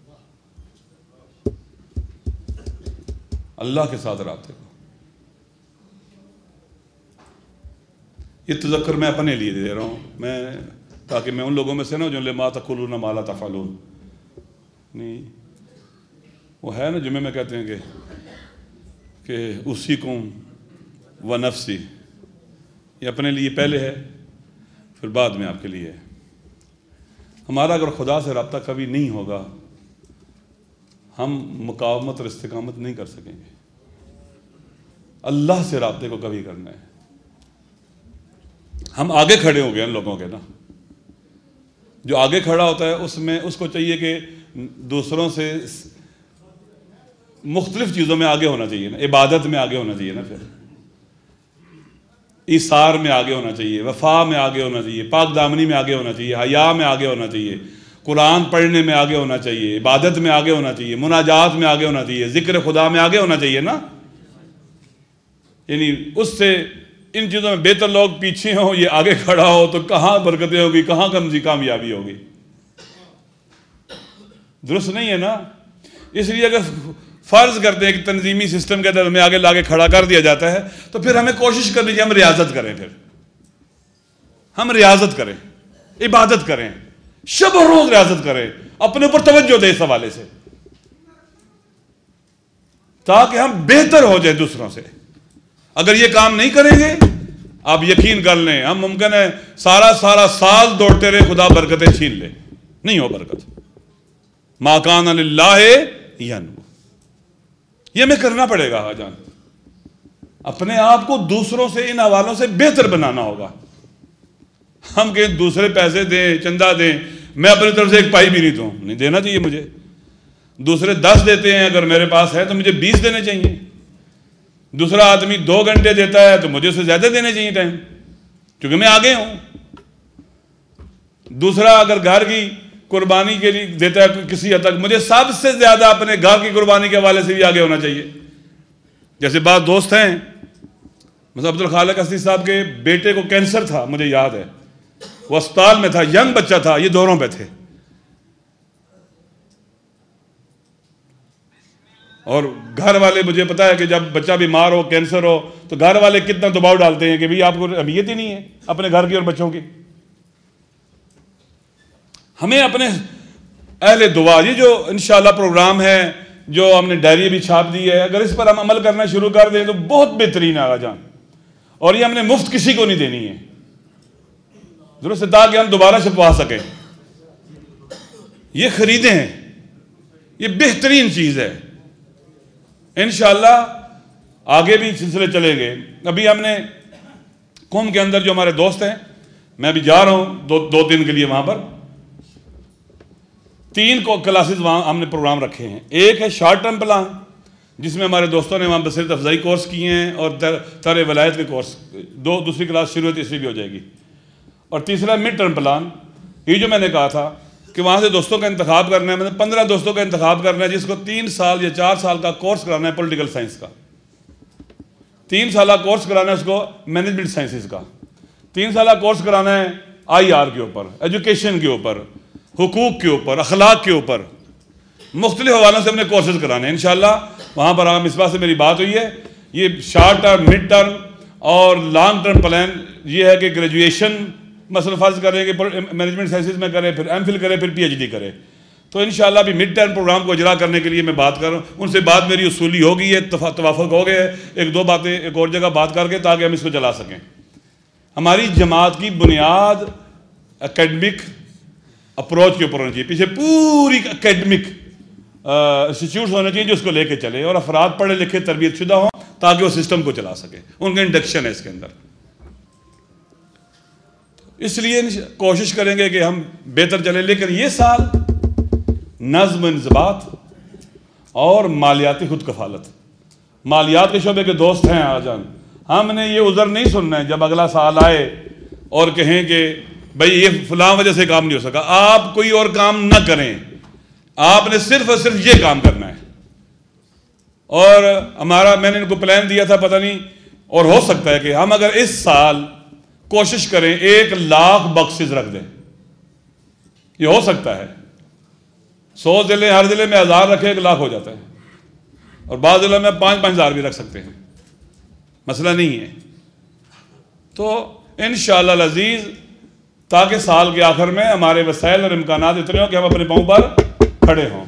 اللہ کے ساتھ رابطے کو۔ یہ تذکر میں اپنے لیے دے رہا ہوں، تاکہ میں ان لوگوں میں سے نہ ہوں جو لما تقولون ما لا تفعلون، نہیں وہ ہے نا جمعے میں کہتے ہیں کہ اوصیکم و نفسی، یہ اپنے لیے پہلے ہے پھر بعد میں آپ کے لیے ہے۔ ہمارا اگر خدا سے رابطہ کبھی نہیں ہوگا ہم مقاومت اور استقامت نہیں کر سکیں گے۔ اللہ سے رابطے کو کبھی کرنا ہے۔ ہم آگے کھڑے ہو گئے ان لوگوں کے نا، جو آگے کھڑا ہوتا ہے اس کو چاہیے کہ دوسروں سے مختلف چیزوں میں آگے ہونا چاہیے نا، عبادت میں آگے ہونا چاہیے نا، پھر ایثار میں آگے ہونا چاہیے، وفا میں آگے ہونا چاہیے، پاک دامنی میں آگے ہونا چاہیے، حیا میں آگے ہونا چاہیے، قرآن پڑھنے میں آگے ہونا چاہیے، عبادت میں آگے ہونا چاہیے، مناجات میں آگے ہونا چاہیے، ذکر خدا میں آگے ہونا چاہیے نا۔ یعنی اس سے ان چیزوں میں بہتر لوگ پیچھے ہوں، یہ آگے کھڑا ہو تو کہاں برکتیں ہوگی، کہاں کامیابی ہوگی؟ درست نہیں ہے نا۔ اس لیے اگر فرض کرتے ہیں کہ تنظیمی سسٹم کے اندر ہمیں آگے لاگے کھڑا کر دیا جاتا ہے تو پھر ہمیں کوشش کرنی چاہیے ہم ریاضت کریں، پھر ہم ریاضت کریں، عبادت کریں، شب و روز ریاضت کریں، اپنے اوپر توجہ دیں اس حوالے سے، تاکہ ہم بہتر ہو جائیں دوسروں سے۔ اگر یہ کام نہیں کریں گے آپ یقین کر لیں ہم ممکن ہے سارا سال دوڑتے رہے، خدا برکتیں چھین لے، نہیں ہو برکت۔ ما کان للہ ینمو، یہ ہمیں کرنا پڑے گا جان، اپنے آپ کو دوسروں سے ان حوالوں سے بہتر بنانا ہوگا۔ ہم کہیں دوسرے پیسے دیں، چندہ دیں، میں اپنی طرف سے ایک پائی بھی نہیں دوں، نہیں دینا چاہیے مجھے۔ دوسرے 10 دیتے ہیں، اگر میرے پاس ہے تو مجھے 20 دینے چاہیے۔ دوسرا آدمی 2 گھنٹے دیتا ہے تو مجھے اسے زیادہ دینے چاہیے ٹائم، کیونکہ میں آگے ہوں۔ دوسرا اگر گھر کی قربانی کے لیے دیتا ہے کسی حد تک، مجھے سب سے زیادہ اپنے گھر کی قربانی کے حوالے سے بھی آگے ہونا چاہیے۔ جیسے بعض دوست ہیں، مثلا عبدالخالق اصلی صاحب کے بیٹے کو کینسر تھا، مجھے یاد ہے، وہ اسپتال میں تھا، ینگ بچہ تھا، یہ دوروں پہ تھے، اور گھر والے، مجھے پتا ہے کہ جب بچہ بیمار ہو، کینسر ہو، تو گھر والے کتنا دباؤ ڈالتے ہیں کہ بھئی آپ کو اہمیت ہی نہیں ہے اپنے گھر کی اور بچوں کی۔ ہمیں اپنے اہل دعا، یہ جو انشاءاللہ پروگرام ہے، جو ہم نے ڈائری بھی چھاپ دی ہے، اگر اس پر ہم عمل کرنا شروع کر دیں تو بہت بہترین آگا جان، اور یہ ہم نے مفت کسی کو نہیں دینی ہے، ضرورت سے تاکہ ہم دوبارہ چھپوا سکیں۔ یہ خریدے ہیں، یہ بہترین چیز ہے۔ انشاءاللہ آگے بھی سلسلے چلیں گے۔ ابھی ہم نے قوم کے اندر جو ہمارے دوست ہیں، میں ابھی جا رہا ہوں 2 دن کے لیے وہاں پر، 3 کلاسز وہاں ہم نے پروگرام رکھے ہیں۔ ایک ہے شارٹ ٹرم پلان، جس میں ہمارے دوستوں نے وہاں بصیرت افزائی کورس کیے ہیں، اور تر ولایت کے کورس، دوسری کلاس شروع ہے، تیسری بھی ہو جائے گی۔ اور تیسرا مڈ ٹرم پلان، یہ جو میں نے کہا تھا کہ وہاں سے دوستوں کا انتخاب کرنا ہے، مطلب 15 دوستوں کا انتخاب کرنا ہے جس کو 3 سال یا 4 سال کا کورس کرانا ہے پولیٹیکل سائنس کا، 3 سالہ کورس کرانا ہے اس کو مینجمنٹ سائنسز کا، 3 سالہ کورس کرانا ہے IR کے اوپر، ایجوکیشن کے اوپر، حقوق کے اوپر، اخلاق کے اوپر، مختلف حوالوں سے ہم نے کورسز کرانے ہیں انشاءاللہ۔ وہاں پر اس بات سے میری بات ہوئی ہے، یہ شارٹ ٹرم، مڈ ٹرم اور لانگ ٹرم پلان یہ ہے کہ گریجویشن مثلا فرض کریں کہ مینجمنٹ سائنسز میں کرے، پھر ایم فل کرے، پھر PhD کرے، تو انشاءاللہ بھی مڈ ٹرم پروگرام کو اجرا کرنے کے لیے میں بات کر رہا ہوں۔ ان سے بات میری اصولی ہو گئی ہے، توافق ہو گئے ہے، 1-2 باتیں ایک اور جگہ بات کر کے تاکہ ہم اس کو چلا سکیں۔ ہماری جماعت کی بنیاد اکیڈمک اپروچ کے اوپر ہونی چاہیے، پیچھے پوری اکیڈمک انسٹیٹیوٹس ہونے چاہیے جو اس کو لے کے چلے، اور افراد پڑھے لکھے تربیت شدہ ہوں تاکہ وہ سسٹم کو چلا سکے، ان کا انڈکشن ہے اس کے اندر۔ اس لیے کوشش کریں گے کہ ہم بہتر چلیں، لیکن یہ سال نظم و انضباط اور مالیاتی خود کفالت، مالیات کے شعبے کے دوست ہیں آجان، ہم نے یہ عذر نہیں سننا ہے جب اگلا سال آئے اور کہیں کہ بھئی یہ فلاں وجہ سے کام نہیں ہو سکا۔ آپ کوئی اور کام نہ کریں، آپ نے صرف اور صرف یہ کام کرنا ہے۔ اور میں نے ان کو پلان دیا تھا، پتہ نہیں، اور ہو سکتا ہے کہ ہم اگر اس سال کوشش کریں 1 لاکھ بکسز رکھ دیں، یہ ہو سکتا ہے۔ 100 ضلع، ہر ضلع میں 1000 رکھے 1 لاکھ ہو جاتا ہے، اور بعض ضلع میں 5-5 ہزار بھی رکھ سکتے ہیں، مسئلہ نہیں ہے۔ تو انشاءاللہ العزیز تاکہ سال کے آخر میں ہمارے وسائل اور امکانات اتنے ہوں کہ ہم اپنے پاؤں پر کھڑے ہوں،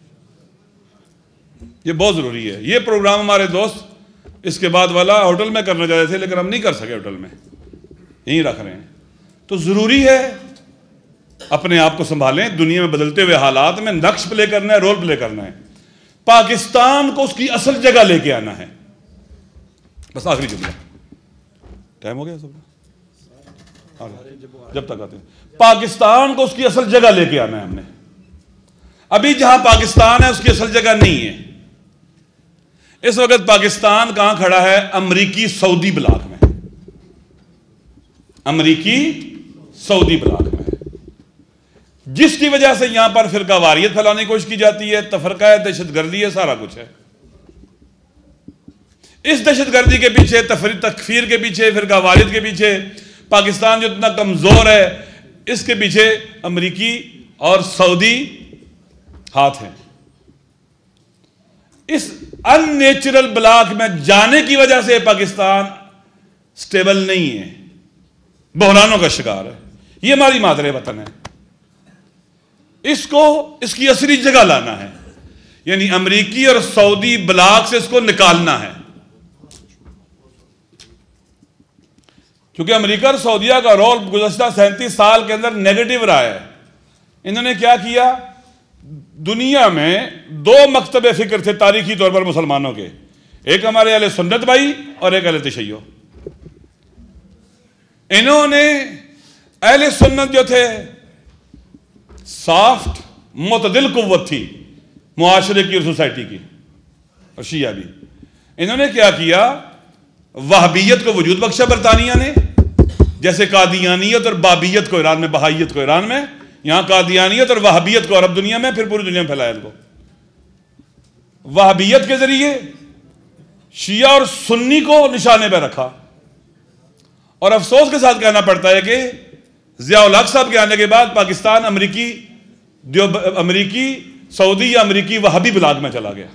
یہ بہت ضروری ہے۔ یہ پروگرام ہمارے دوست اس کے بعد والا ہوٹل میں کرنا چاہتے تھے لیکن ہم نہیں کر سکے، ہوٹل میں یہیں رکھ رہے ہیں۔ تو ضروری ہے اپنے آپ کو سنبھالیں، دنیا میں بدلتے ہوئے حالات میں نقش پلے کرنا ہے، رول پلے کرنا ہے، پاکستان کو اس کی اصل جگہ لے کے آنا ہے۔ بس آخری جملہ، ٹائم ہو گیا سب جب تک آتے ہیں، پاکستان کو اس کی اصل جگہ لے کے آنا ہے ہم نے۔ ابھی جہاں پاکستان ہے اس کی اصل جگہ نہیں ہے۔ اس وقت پاکستان کہاں کھڑا ہے؟ امریکی سعودی بلاک میں، امریکی سعودی بلاک میں، جس کی وجہ سے یہاں پر فرقہ واریت پھیلانے کی کوشش کی جاتی ہے، تفرقہ ہے، دہشت گردی ہے، سارا کچھ ہے۔ اس دہشت گردی کے پیچھے، تکفیر کے پیچھے، فرقہ واریت کے پیچھے، پاکستان جو اتنا کمزور ہے اس کے پیچھے امریکی اور سعودی ہاتھ ہیں۔ اس ان نیچرل بلاک میں جانے کی وجہ سے پاکستان سٹیبل نہیں ہے، بحرانوں کا شکار ہے۔ یہ ہماری مادر وطن ہے، اس کو اس کی اصلی جگہ لانا ہے، یعنی امریکی اور سعودی بلاک سے اس کو نکالنا ہے۔ کیونکہ امریکہ اور سعودیہ کا رول گزشتہ 37 سال کے اندر نیگیٹو رہا ہے۔ انہوں نے کیا کیا؟ دنیا میں 2 مکتب فکر تھے تاریخی طور پر مسلمانوں کے، ایک ہمارے اہل سنت بھائی اور ایک اہل تشیع۔ انہوں نے اہل سنت جو تھے سافٹ معتدل قوت تھی معاشرے کی اور سوسائٹی کی، اور شیعہ بھی، انہوں نے کیا کیا؟ وہابیت کو وجود بخشا برطانیہ نے، جیسے قادیانیت اور بابیت کو ایران میں، بہائیت کو ایران میں، یہاں قادیانیت اور وہابیت کو عرب دنیا میں، پھر پوری دنیا میں پھیلایا ان کو۔ وہابیت کے ذریعے شیعہ اور سنی کو نشانے پہ رکھا، اور افسوس کے ساتھ کہنا پڑتا ہے کہ ضیاء الحق صاحب کے آنے کے بعد پاکستان امریکی سعودی یا امریکی وہابی بلاک میں چلا گیا،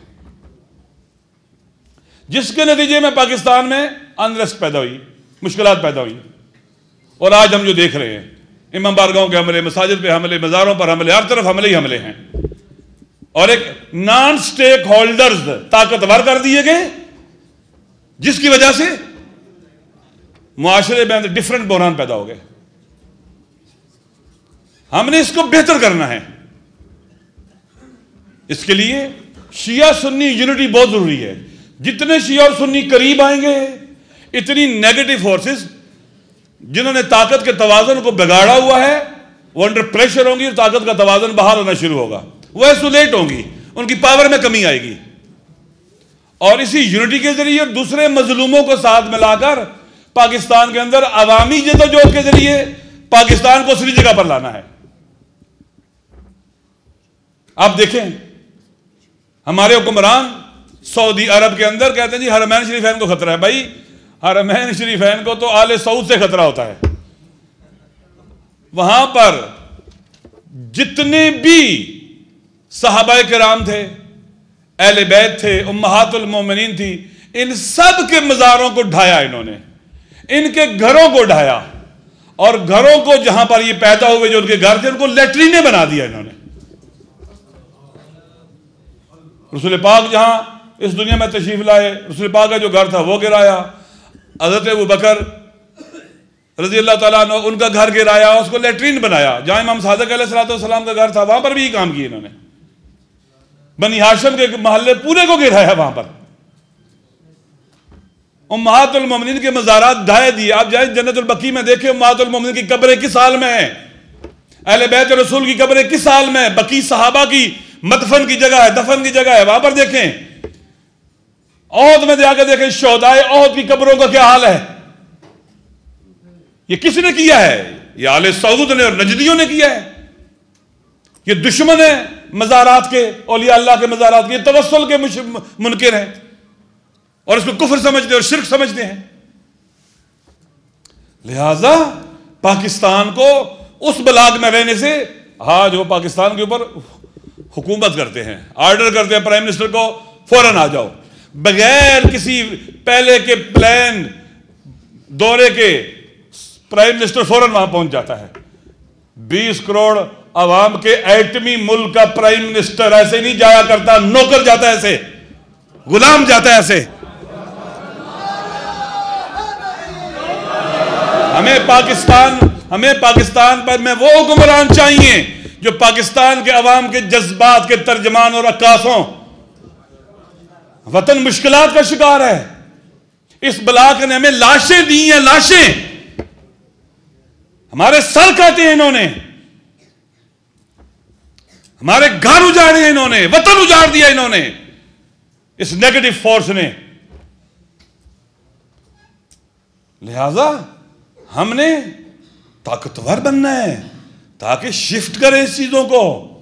جس کے نتیجے میں پاکستان میں انریسٹ پیدا ہوئی، مشکلات پیدا ہوئی، اور آج ہم جو دیکھ رہے ہیں امام بارگاہوں کے حملے، مساجد پہ حملے، مزاروں پر حملے، ہر طرف حملے ہی حملے ہیں، اور ایک نان سٹیک ہولڈرز طاقتور کر دیے گئے، جس کی وجہ سے معاشرے میں ڈیفرنٹ بحران پیدا ہو گئے۔ ہم نے اس کو بہتر کرنا ہے، اس کے لیے شیعہ سنی یونٹی بہت ضروری ہے۔ جتنے شیعہ اور سنی قریب آئیں گے، اتنی نیگیٹو فورسز جنہوں نے طاقت کے توازن کو بگاڑا ہوا ہے وہ انڈر پریشر ہوں گی، اور طاقت کا توازن بحال ہونا شروع ہوگا، وہ ایسولیٹ ہوں گی، ان کی پاور میں کمی آئے گی، اور اسی یونٹی کے ذریعے دوسرے مظلوموں کو ساتھ ملا کر پاکستان کے اندر عوامی جدوجہد کے ذریعے پاکستان کو اصلی جگہ پر لانا ہے۔ آپ دیکھیں ہمارے حکمران سعودی عرب کے اندر کہتے ہیں جی حرمین شریفین کو خطرہ ہے. بھائی حرمین شریفین کو تو آل سعود سے خطرہ ہوتا ہے. وہاں پر جتنے بھی صحابہ کرام تھے, اہل بیت تھے, امہات المومنین تھی, ان سب کے مزاروں کو ڈھایا انہوں نے, ان کے گھروں کو ڈھایا, اور گھروں کو جہاں پر یہ پیدا ہوئے جو ان کے گھر تھے ان کو لیٹرینے بنا دیا انہوں نے. رسول پاک جہاں اس دنیا میں تشریف لائے, رسول پاک کا جو گھر تھا وہ گرایا. حضرت ابوبکر رضی اللہ تعالیٰ عنہ ان کا گھر گرایا, اس کو لیٹرین بنایا. جہاں امام صادق علیہ السلام کا گھر تھا وہاں پر بھی یہ کام کیا انہوں نے. بنی ہاشم کے محلے پورے کو گرایا وہاں پر. امہات المومنین کے مزارات ڈھائے دیے. آپ جائیں جنت البقیع میں دیکھیں امہات المومنین کی قبریں کس سال میں ہیں, اہل بیت رسول کی قبریں کس سال میں ہیں. بقیع صحابہ کی مدفن کی جگہ ہے, دفن کی جگہ ہے, وہاں پر دیکھیں. احد میں جا کے دیکھیں شہدائے احد کی قبروں کا کیا حال ہے. یہ کس نے کیا ہے؟ یہ آل سعود نے اور نجدیوں نے کیا ہے. یہ دشمن ہیں مزارات کے, اولیاء اللہ کے مزارات کے, یہ توسل کے منکر ہیں اور اس کو کفر سمجھتے اور شرک سمجھتے ہیں. لہذا پاکستان کو اس بلاگ میں رہنے سے, آج وہ پاکستان کے اوپر حکومت کرتے ہیں, آرڈر کرتے ہیں پرائم منسٹر کو فوراً آ جاؤ, بغیر کسی پہلے کے پلان دورے کے پرائم منسٹر فوراً وہاں پہنچ جاتا ہے. 20 کروڑ عوام کے ایٹمی ملک کا پرائم منسٹر ایسے نہیں جایا کرتا, نوکر جاتا ہے ایسے, غلام جاتا ہے ایسے. ہمیں پاکستان پر میں وہ حکمران چاہیے جو پاکستان کے عوام کے جذبات کے ترجمان اور عکاس ہوں. وطن مشکلات کا شکار ہے. اس بلاک نے ہمیں لاشیں دی ہیں, لاشیں, ہمارے سر کاٹے ہیں انہوں نے, ہمارے گھر اجاڑے ہیں انہوں نے, وطن اجاڑ دیا انہوں نے اس نیگیٹو فورس نے. لہذا ہم نے طاقتور بننا ہے تاکہ شفٹ کریں اس چیزوں کو.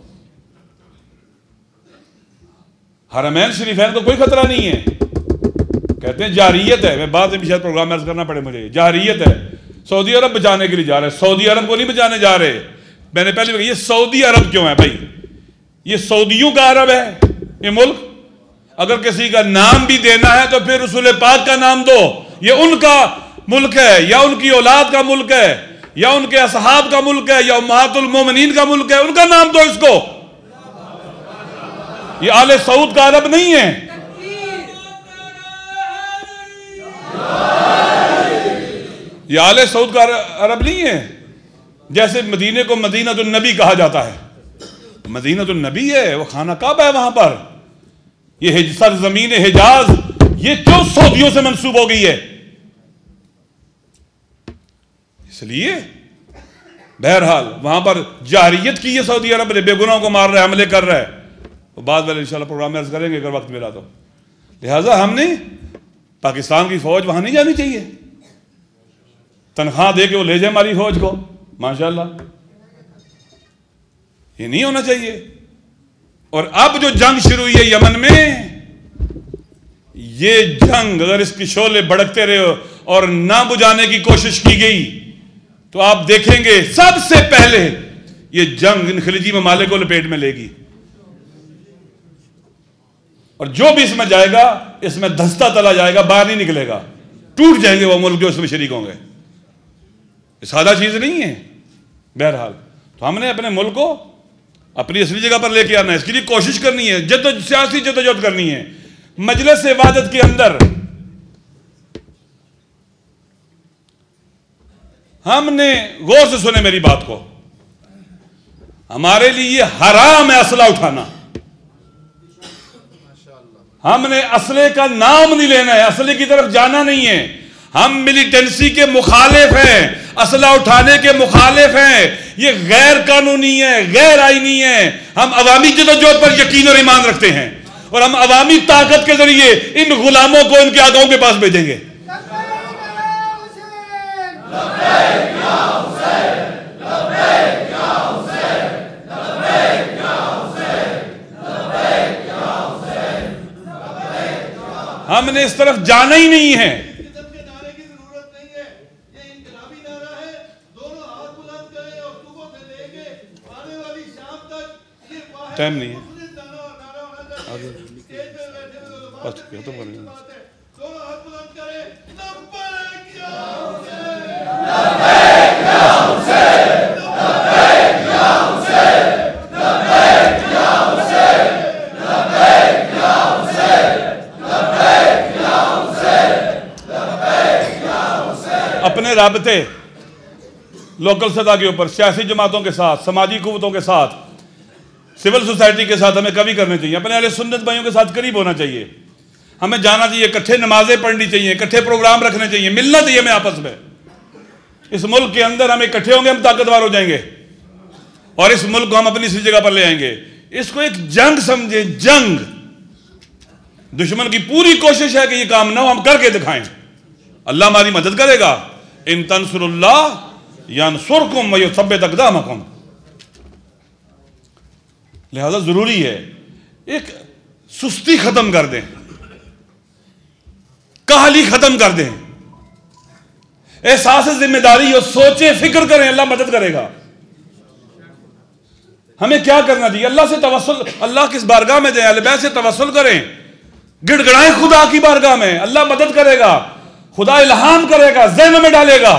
حرمین شریفین کو کوئی خطرہ نہیں ہے. کہتے ہیں جاہریت ہے, میں بعد میں شاید پروگرام میں عرض کرنا پڑے مجھے, جاہریت ہے. سعودی عرب بچانے کے لیے جا رہے ہیں, سعودی عرب کو نہیں بچانے جا رہے. میں نے پہلے بھی کہا یہ سعودی عرب کیوں ہے بھائی؟ یہ سعودیوں کا عرب ہے یہ ملک. اگر کسی کا نام بھی دینا ہے تو پھر رسول پاک کا نام دو. یہ ان کا ملک ہے, یا ان کی اولاد کا ملک ہے, یا ان کے اصحاب کا ملک ہے, یا امہات المومنین کا ملک ہے, ان کا نام دو اس کو. یہ آل سعود کا عرب نہیں ہے. یہ آل سعود کا عرب نہیں ہے. جیسے مدینے کو مدینۃ النبی کہا جاتا ہے, مدینۃ النبی ہے, وہ خانہ کعبہ ہے وہاں پر. یہ سرزمین حجاز یہ کیوں سعودیوں سے منسوب ہو گئی ہے؟ اس لیے بہرحال وہاں پر جاہریت کی ہے سعودی عرب نے, بے گناہوں کو مار رہا ہے, حملے کر رہا ہے. وہ بعد والے انشاءاللہ پروگرام میں عرض کریں گے اگر وقت ملا تو. لہٰذا ہم نے پاکستان کی فوج وہاں نہیں جانی چاہیے. تنخواہ دے کے وہ لے جائے ہماری فوج کو, ماشاءاللہ, یہ نہیں ہونا چاہیے. اور اب جو جنگ شروع ہوئی ہے یمن میں, یہ جنگ اگر اس کی شعلے بھڑکتے رہے اور نہ بجھانے کی کوشش کی گئی تو آپ دیکھیں گے سب سے پہلے یہ جنگ ان خلیجی ممالک کو لپیٹ میں لے گی, اور جو بھی اس میں جائے گا اس میں دھنستا چلا جائے گا, باہر نہیں نکلے گا. ٹوٹ جائیں گے وہ ملک جو اس میں شریک ہوں گے. یہ سادہ چیز نہیں ہے. بہرحال تو ہم نے اپنے ملک کو اپنی اصلی جگہ پر لے کے آنا ہے, اس کے لیے کوشش کرنی ہے, سیاسی جدوجہد کرنی ہے. مجلس عبادت کے اندر ہم نے, غور سے سنے میری بات کو, ہمارے لیے یہ حرام ہے اسلحہ اٹھانا. ہم نے اسلحے کا نام نہیں لینا ہے, اسلحے کی طرف جانا نہیں ہے. ہم ملیٹنسی کے مخالف ہیں, اسلحہ اٹھانے کے مخالف ہیں. یہ غیر قانونی ہے, غیر آئینی ہے. ہم عوامی جدوجہد پر یقین اور ایمان رکھتے ہیں, اور ہم عوامی طاقت کے ذریعے ان غلاموں کو ان کے آقاؤں کے پاس بھیجیں گے. ہم نے اس طرف جانا ہی نہیں ہے. ٹائم نہیں ہے. اپنے رابطے لوکل سطح کے اوپر سیاسی جماعتوں کے ساتھ، سماجی قوتوں کے ساتھ، سول سوسائٹی کے ساتھ ہمیں کبھی کرنے چاہیے. اپنے اہل سنت بھائیوں کے ساتھ قریب ہونا چاہیے. ہمیں جانا چاہیے، اکٹھے نمازیں پڑھنی چاہیے، اکٹھے پروگرام رکھنے چاہیے، ملنا چاہیے ہمیں آپس میں. اس ملک کے اندر ہم اکٹھے ہوں گے، ہم طاقتور ہو جائیں گے اور اس ملک کو ہم اپنی سی جگہ پر لے آئیں گے. اس کو ایک جنگ سمجھیں، جنگ. دشمن کی پوری کوشش ہے کہ یہ کام نہ ہو، ہم کر کے دکھائیں. اللہ ہماری مدد کرے گا. ان تنصر اللہ ینصرکم ویثبت اقدامکم. لہذا ضروری ہے ایک سستی ختم کر دیں، کاہلی ختم کر دیں، احساس ذمہ داری اور سوچیں، فکر کریں. اللہ مدد کرے گا. ہمیں کیا کرنا چاہیے؟ اللہ سے توسل، اللہ کس بارگاہ میں جائیں، اہل بیت سے توسل کریں، گڑ گڑائیں خدا کی بارگاہ میں. اللہ مدد کرے گا، خدا الہام کرے گا، ذہن میں ڈالے گا.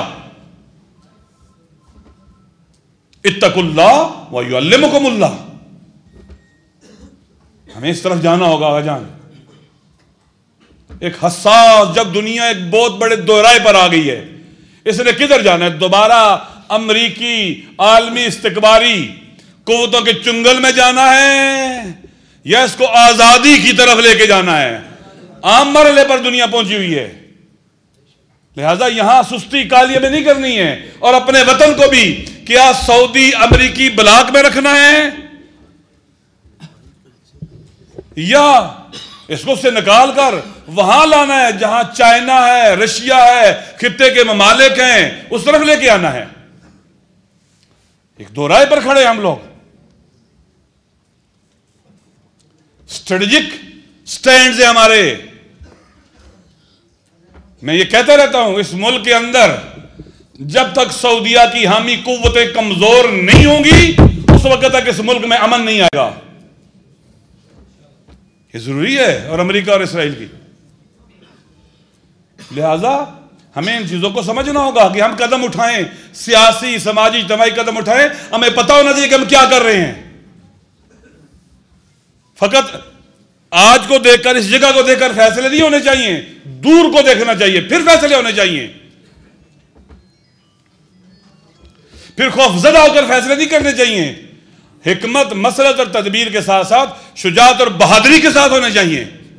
اتقوا اللہ ویعلمکم اللہ. ہمیں اس طرف جانا ہوگا. آقا جان ایک حساس، جب دنیا ایک بہت بڑے دورائے پر آ گئی ہے، اس نے کدھر جانا ہے؟ دوبارہ امریکی عالمی استکباری قوتوں کے چنگل میں جانا ہے یا اس کو آزادی کی طرف لے کے جانا ہے؟ عام مرحلے پر دنیا پہنچی ہوئی ہے. لہذا یہاں سستی کالی ہمیں نہیں کرنی ہے. اور اپنے وطن کو بھی کیا سعودی امریکی بلاک میں رکھنا ہے یا اس کو سے نکال کر وہاں لانا ہے جہاں چائنا ہے، رشیا ہے، خطے کے ممالک ہیں، اس طرف لے کے آنا ہے؟ ایک دو رائے پر کھڑے ہیں ہم لوگ. اسٹریٹجک سٹینڈز ہیں ہمارے. میں یہ کہتا رہتا ہوں، اس ملک کے اندر جب تک سعودیہ کی حامی قوتیں کمزور نہیں ہوں گی، اس وقت تک اس ملک میں امن نہیں آئے گا. یہ ضروری ہے. اور امریکہ اور اسرائیل کی. لہذا ہمیں ان چیزوں کو سمجھنا ہوگا کہ ہم قدم اٹھائیں، سیاسی، سماجی، اجتماعی قدم اٹھائیں، ہمیں پتہ ہونا چاہیے کہ ہم کیا کر رہے ہیں. فقط آج کو دیکھ کر، اس جگہ کو دیکھ کر فیصلے نہیں ہونے چاہیے، دور کو دیکھنا چاہیے، پھر فیصلے ہونے چاہیے. پھر خوف زدہ ہو کر فیصلے نہیں کرنے چاہیے. حکمت، مسلط اور تدبیر کے ساتھ ساتھ شجاعت اور بہادری کے ساتھ ہونے چاہیے.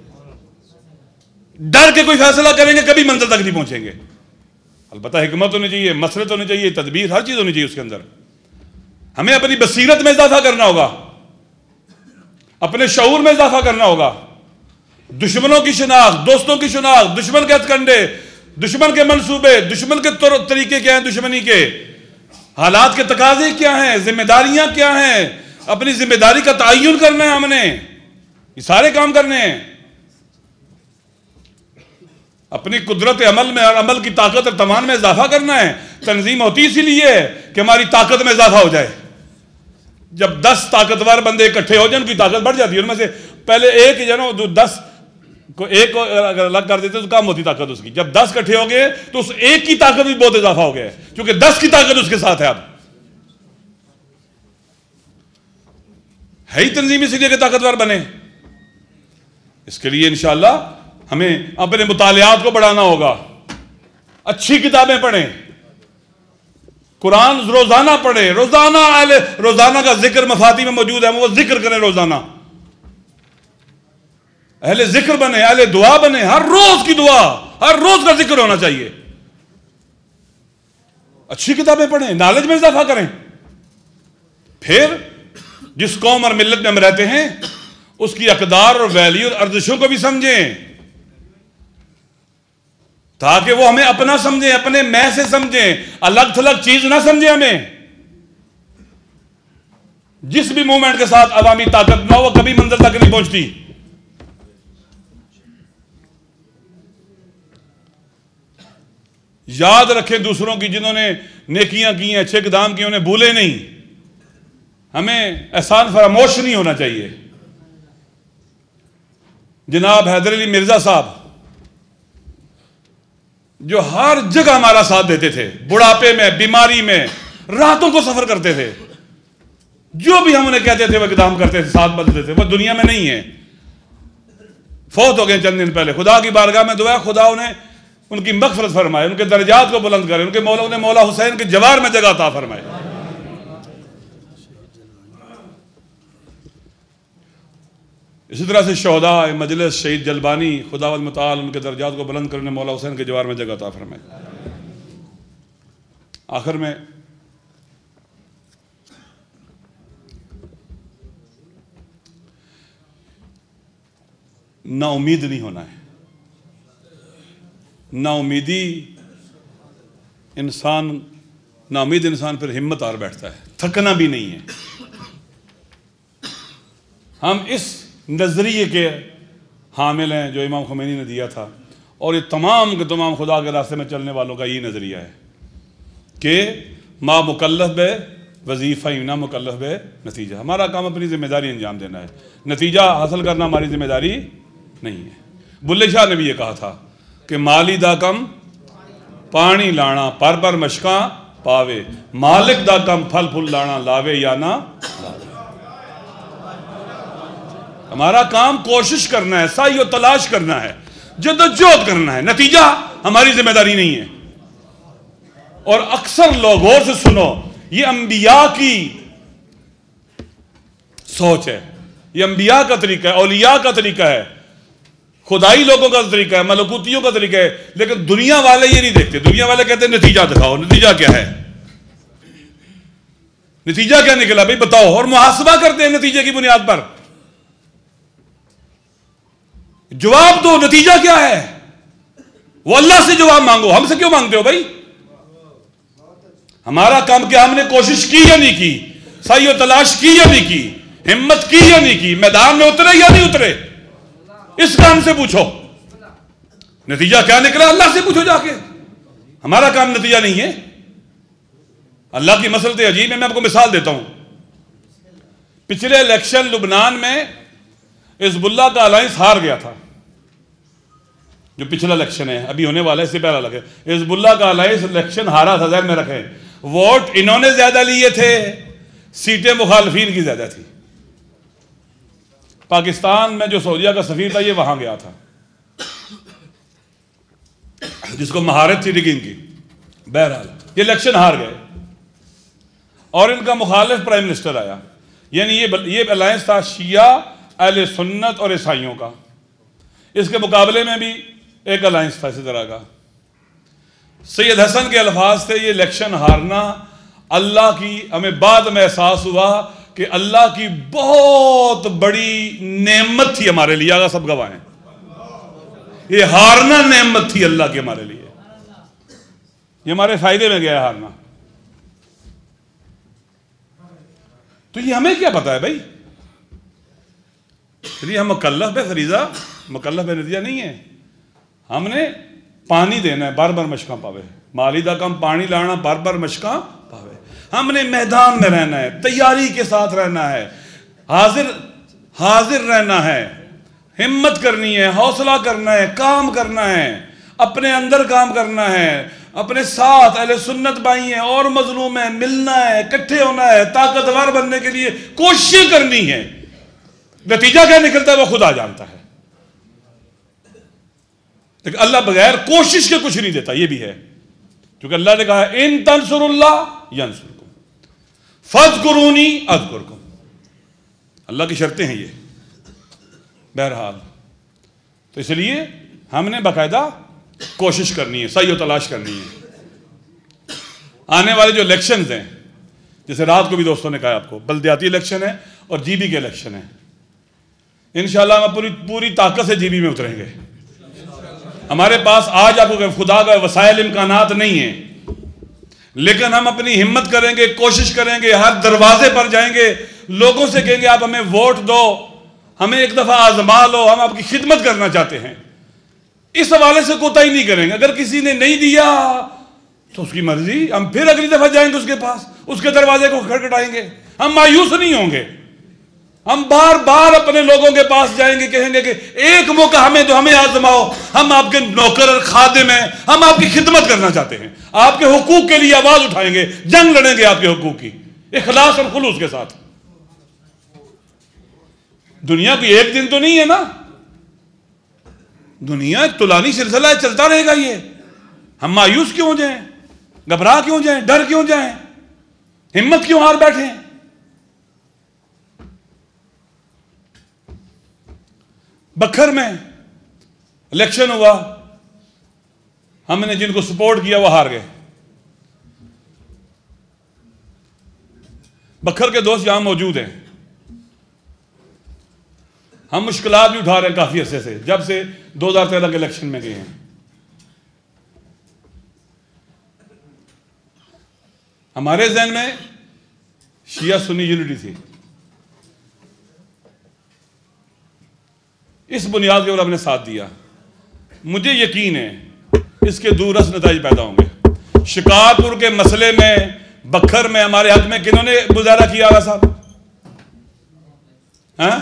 ڈر کے کوئی فیصلہ کریں گے کبھی منزل تک نہیں پہنچیں گے. البتہ حکمت ہونی چاہیے، مسلط ہونی چاہیے، تدبیر، ہر چیز ہونی چاہیے اس کے اندر. ہمیں اپنی بصیرت میں اضافہ کرنا ہوگا، اپنے شعور میں اضافہ کرنا ہوگا. دشمنوں کی شناخت، دوستوں کی شناخت، دشمن کے ہتھ کنڈے، دشمن کے منصوبے، دشمن کے طریقے کیا ہیں دشمنی کے، حالات کے تقاضے کیا ہیں، ذمہ داریاں کیا ہیں، اپنی ذمہ داری کا تعین کرنا ہے. ہم نے یہ سارے کام کرنے ہیں. اپنی قدرت عمل میں اور عمل کی طاقت اور توان میں اضافہ کرنا ہے. تنظیم ہوتی اسی لیے ہے کہ ہماری طاقت میں اضافہ ہو جائے. جب 10 طاقتور بندے اکٹھے ہو جائیں ان کی طاقت بڑھ جاتی ہے. ان میں سے پہلے ایک جو ہے نا، جو 10 کو ایک کو اگر الگ کر دیتے تو کم ہوتی طاقت اس کی. جب 10 اکٹھے ہو گئے تو اس ایک کی طاقت بھی بہت اضافہ ہو گیا ہے، کیونکہ 10 کی طاقت اس کے ساتھ ہے. اب ہے ہی تنظیم اسی لیے کہ طاقتور بنے. اس کے لیے انشاءاللہ ہمیں اپنے مطالعات کو بڑھانا ہوگا. اچھی کتابیں پڑھیں، قرآن روزانہ پڑھیں، روزانہ کا ذکر مفاتی میں موجود ہے، وہ ذکر کریں روزانہ. اہل ذکر بنے، اہل دعا بنے. ہر روز کی دعا، ہر روز کا ذکر ہونا چاہیے. اچھی کتابیں پڑھیں، نالج میں اضافہ کریں. پھر جس قوم اور ملت میں ہم رہتے ہیں اس کی اقدار اور ویلیو اور ارزشوں کو بھی سمجھیں، تاکہ وہ ہمیں اپنا سمجھیں، اپنے میں سے سمجھیں، الگ تھلگ چیز نہ سمجھیں. ہمیں جس بھی موومنٹ کے ساتھ عوامی طاقت نہ ہو وہ کبھی منزل تک نہیں پہنچتی. یاد رکھیں دوسروں کی جنہوں نے نیکیاں کی ہیں، اچھے اقدام کیے، انہیں بھولے نہیں. ہمیں احسان فراموش نہیں ہونا چاہیے. جناب حیدر علی مرزا صاحب جو ہر جگہ ہمارا ساتھ دیتے تھے، بڑھاپے میں، بیماری میں، راتوں کو سفر کرتے تھے، جو بھی ہم انہیں کہتے تھے وہ اقدام کرتے تھے، ساتھ بدلتے تھے. وہ دنیا میں نہیں ہے، فوت ہو گئے چند دن پہلے. خدا کی بارگاہ میں دعا ہے خدا انہیں ان کی مغفرت فرمائے، ان کے درجات کو بلند کرے، انہیں مولا حسین کے جوار میں جگہ عطا فرمائے. اسی طرح سے شہداء مجلس شہید جلبانی، خدا متعال ان کے درجات کو بلند کرنے، مولا حسین کے جوار میں جگہ عطا فرمائے. آخر میں نا امید نہیں ہونا ہے. نا امیدی انسان پھر ہمت ہار بیٹھتا ہے، تھکنا بھی نہیں ہے. ہم اس نظریے کے حامل ہیں جو امام خمینی نے دیا تھا، اور یہ تمام کے تمام خدا کے راستے میں چلنے والوں کا یہ نظریہ ہے کہ ما مکلف بے وظیفہ نہ مکلف بے نتیجہ. ہمارا کام اپنی ذمہ داری انجام دینا ہے، نتیجہ حاصل کرنا ہماری ذمہ داری نہیں ہے. بلے شاہ نے بھی یہ کہا تھا کہ مالی دا کم پانی لانا پر پر مشکاں پاوے، مالک دا کم پھل پھل لانا لاوے یا نہ لاوے. ہمارا کام کوشش کرنا ہے، سعی و تلاش کرنا ہے، جدوجہد کرنا ہے، نتیجہ ہماری ذمہ داری نہیں ہے. اور اکثر لوگ غور سے سنو، یہ انبیاء کی سوچ ہے، یہ انبیاء کا طریقہ ہے، اولیاء کا طریقہ ہے، خدائی لوگوں کا طریقہ ہے، ملکوتیوں کا طریقہ ہے. لیکن دنیا والے یہ نہیں دیکھتے. دنیا والے کہتے ہیں نتیجہ دکھاؤ، نتیجہ کیا ہے، نتیجہ کیا نکلا بھائی بتاؤ، اور محاسبہ کرتے ہیں نتیجے کی بنیاد پر. جواب دو، نتیجہ کیا ہے، وہ اللہ سے جواب مانگو. ہم سے کیوں مانگتے ہو بھائی؟ ہمارا کام کیا، ہم نے کوشش کی یا نہیں کی، سعی و تلاش کی یا نہیں کی، ہمت کی یا نہیں کی، میدان میں اترے یا نہیں اترے، اس کام سے پوچھو. نتیجہ کیا نکلا اللہ سے پوچھو جا کے. ہمارا کام نتیجہ نہیں ہے. اللہ کی مسلط عجیب ہے. میں آپ کو مثال دیتا ہوں. پچھلے الیکشن لبنان میں حزب اللہ کا الائنس ہار گیا تھا. جو پچھلا الیکشن ہے ابھی ہونے والا ہے، اس سے پہلا لگے حزب اللہ کا الائنس الیکشن ہارا تھا. ذہن میں رکھیں، ووٹ انہوں نے زیادہ لیے تھے، سیٹیں مخالفین کی زیادہ تھی. پاکستان میں جو سعودیہ کا سفیر تھا یہ وہاں گیا تھا، جس کو مہارت تھی ریگنگ کی. بہرحال یہ الیکشن ہار گئے اور ان کا مخالف پرائم منسٹر آیا. یعنی یہ الائنس تھا شیعہ، اہل سنت اور عیسائیوں کا. اس کے مقابلے میں بھی ایک الائنس تھا اسی طرح کا. سید حسن کے الفاظ تھے، یہ الیکشن ہارنا اللہ کی، ہمیں بعد میں احساس ہوا کہ اللہ کی بہت بڑی نعمت تھی ہمارے لیے. آگا سب گواہ ہیں، یہ ہارنا نعمت تھی اللہ کی ہمارے لیے. یہ ہمارے فائدے میں گیا ہارنا. تو یہ ہمیں کیا پتا ہے بھائی؟ چلیے ہم مکلف بے فریضہ، مکلف بے نتیجہ نہیں ہے. ہم نے پانی دینا ہے، بار بار مشکاں پاوے، مالی دا کم پانی لانا بار بار مشکاں پاوے. ہم نے میدان میں رہنا ہے، تیاری کے ساتھ رہنا ہے، حاضر رہنا ہے، ہمت کرنی ہے، حوصلہ کرنا ہے، کام کرنا ہے، اپنے اندر کام کرنا ہے، اپنے ساتھ اہل سنت بھائی ہیں اور مظلوم ہیں، ملنا ہے، اکٹھے ہونا ہے، طاقتور بننے کے لیے کوشش کرنی ہے. نتیجہ کیا نکلتا ہے وہ خدا جانتا ہے، لیکن اللہ بغیر کوشش کے کچھ نہیں دیتا. یہ بھی ہے کیونکہ اللہ نے کہا ان تنصر اللہ ینصرکم فاذکرونی اذکرکم. اللہ کی شرطیں ہیں یہ. بہرحال تو اس لیے ہم نے باقاعدہ کوشش کرنی ہے، سعی و تلاش کرنی ہے. آنے والے جو الیکشنز ہیں، جیسے رات کو بھی دوستوں نے کہا آپ کو، بلدیاتی الیکشن ہے اور جی بی کے الیکشن ہے. انشاءاللہ ہم پوری طاقت سے جی بی میں اتریں گے. ہمارے پاس آج آپ کو خدا کا وسائل امکانات نہیں ہیں، لیکن ہم اپنی ہمت کریں گے، کوشش کریں گے، ہر دروازے پر جائیں گے، لوگوں سے کہیں گے آپ ہمیں ووٹ دو، ہمیں ایک دفعہ آزما لو، ہم آپ کی خدمت کرنا چاہتے ہیں. اس حوالے سے کوتاہی نہیں کریں گے. اگر کسی نے نہیں دیا تو اس کی مرضی، ہم پھر اگلی دفعہ جائیں گے اس کے پاس، اس کے دروازے کو کھٹکھٹائیں گے، ہم مایوس نہیں ہوں گے، ہم بار بار اپنے لوگوں کے پاس جائیں گے، کہیں گے کہ ایک موقع ہمیں تو ہمیں آزماؤ، ہم آپ کے نوکر اور خادم ہیں، ہم آپ کی خدمت کرنا چاہتے ہیں، آپ کے حقوق کے لیے آواز اٹھائیں گے، جنگ لڑیں گے آپ کے حقوق کی، اخلاص اور خلوص کے ساتھ۔ دنیا کوئی ایک دن تو نہیں ہے نا، دنیا ایک طولانی سلسلہ ہے، چلتا رہے گا یہ۔ ہم مایوس کیوں جائیں، گھبرا کیوں جائیں، ڈر کیوں جائیں، ہمت کیوں ہار بیٹھیں؟ بکھر میں الیکشن ہوا، ہم نے جن کو سپورٹ کیا وہ ہار گئے۔ بکھر کے دوست یہاں موجود ہیں، ہم مشکلات بھی اٹھا رہے ہیں کافی عرصے سے، جب سے 2013 کے الیکشن میں گئے ہیں۔ ہمارے ذہن میں شیعہ سنی یونٹی تھی، اس بنیاد کے اوپر ہم نے ساتھ دیا۔ مجھے یقین ہے اس کے دور رس نتائج پیدا ہوں گے۔ شکارپور کے مسئلے میں، بکھر میں ہمارے حق میں کنہوں نے مظاہرہ کیا ہوگا صاحب؟ ہاں،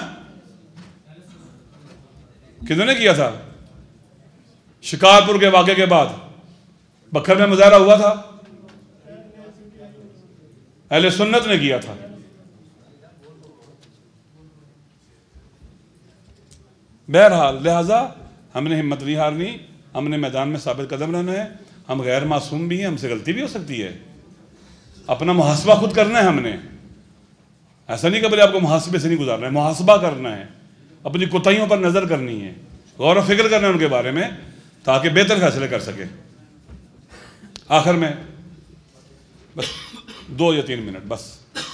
کنہوں نے کیا تھا؟ شکارپور کے واقعے کے بعد بکھر میں مظاہرہ ہوا تھا، اہل سنت نے کیا تھا۔ بہرحال لہذا ہم نے ہمت نہیں ہارنی، ہم نے میدان میں ثابت قدم رہنا ہے۔ ہم غیر معصوم بھی ہیں، ہم سے غلطی بھی ہو سکتی ہے، اپنا محاسبہ خود کرنا ہے۔ ہم نے ایسا نہیں کہ بھلے آپ کو محاسبے سے نہیں گزارنا ہے، محاسبہ کرنا ہے، اپنی کوتاہیوں پر نظر کرنی ہے، غور و فکر کرنا ہے ان کے بارے میں، تاکہ بہتر فیصلے کر سکے۔ آخر میں بس 2 یا 3 منٹ بس،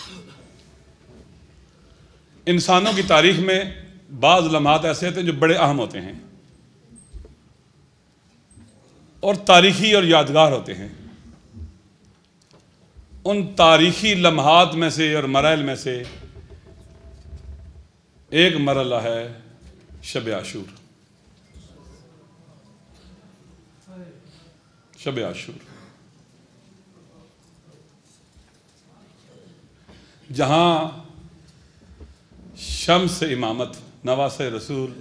انسانوں کی تاریخ میں بعض لمحات ایسے ہوتے ہیں جو بڑے اہم ہوتے ہیں اور تاریخی اور یادگار ہوتے ہیں۔ ان تاریخی لمحات میں سے اور مراحل میں سے ایک مرحلہ ہے شب عاشور۔ شب عاشور جہاں شمس امامت نواسہ رسول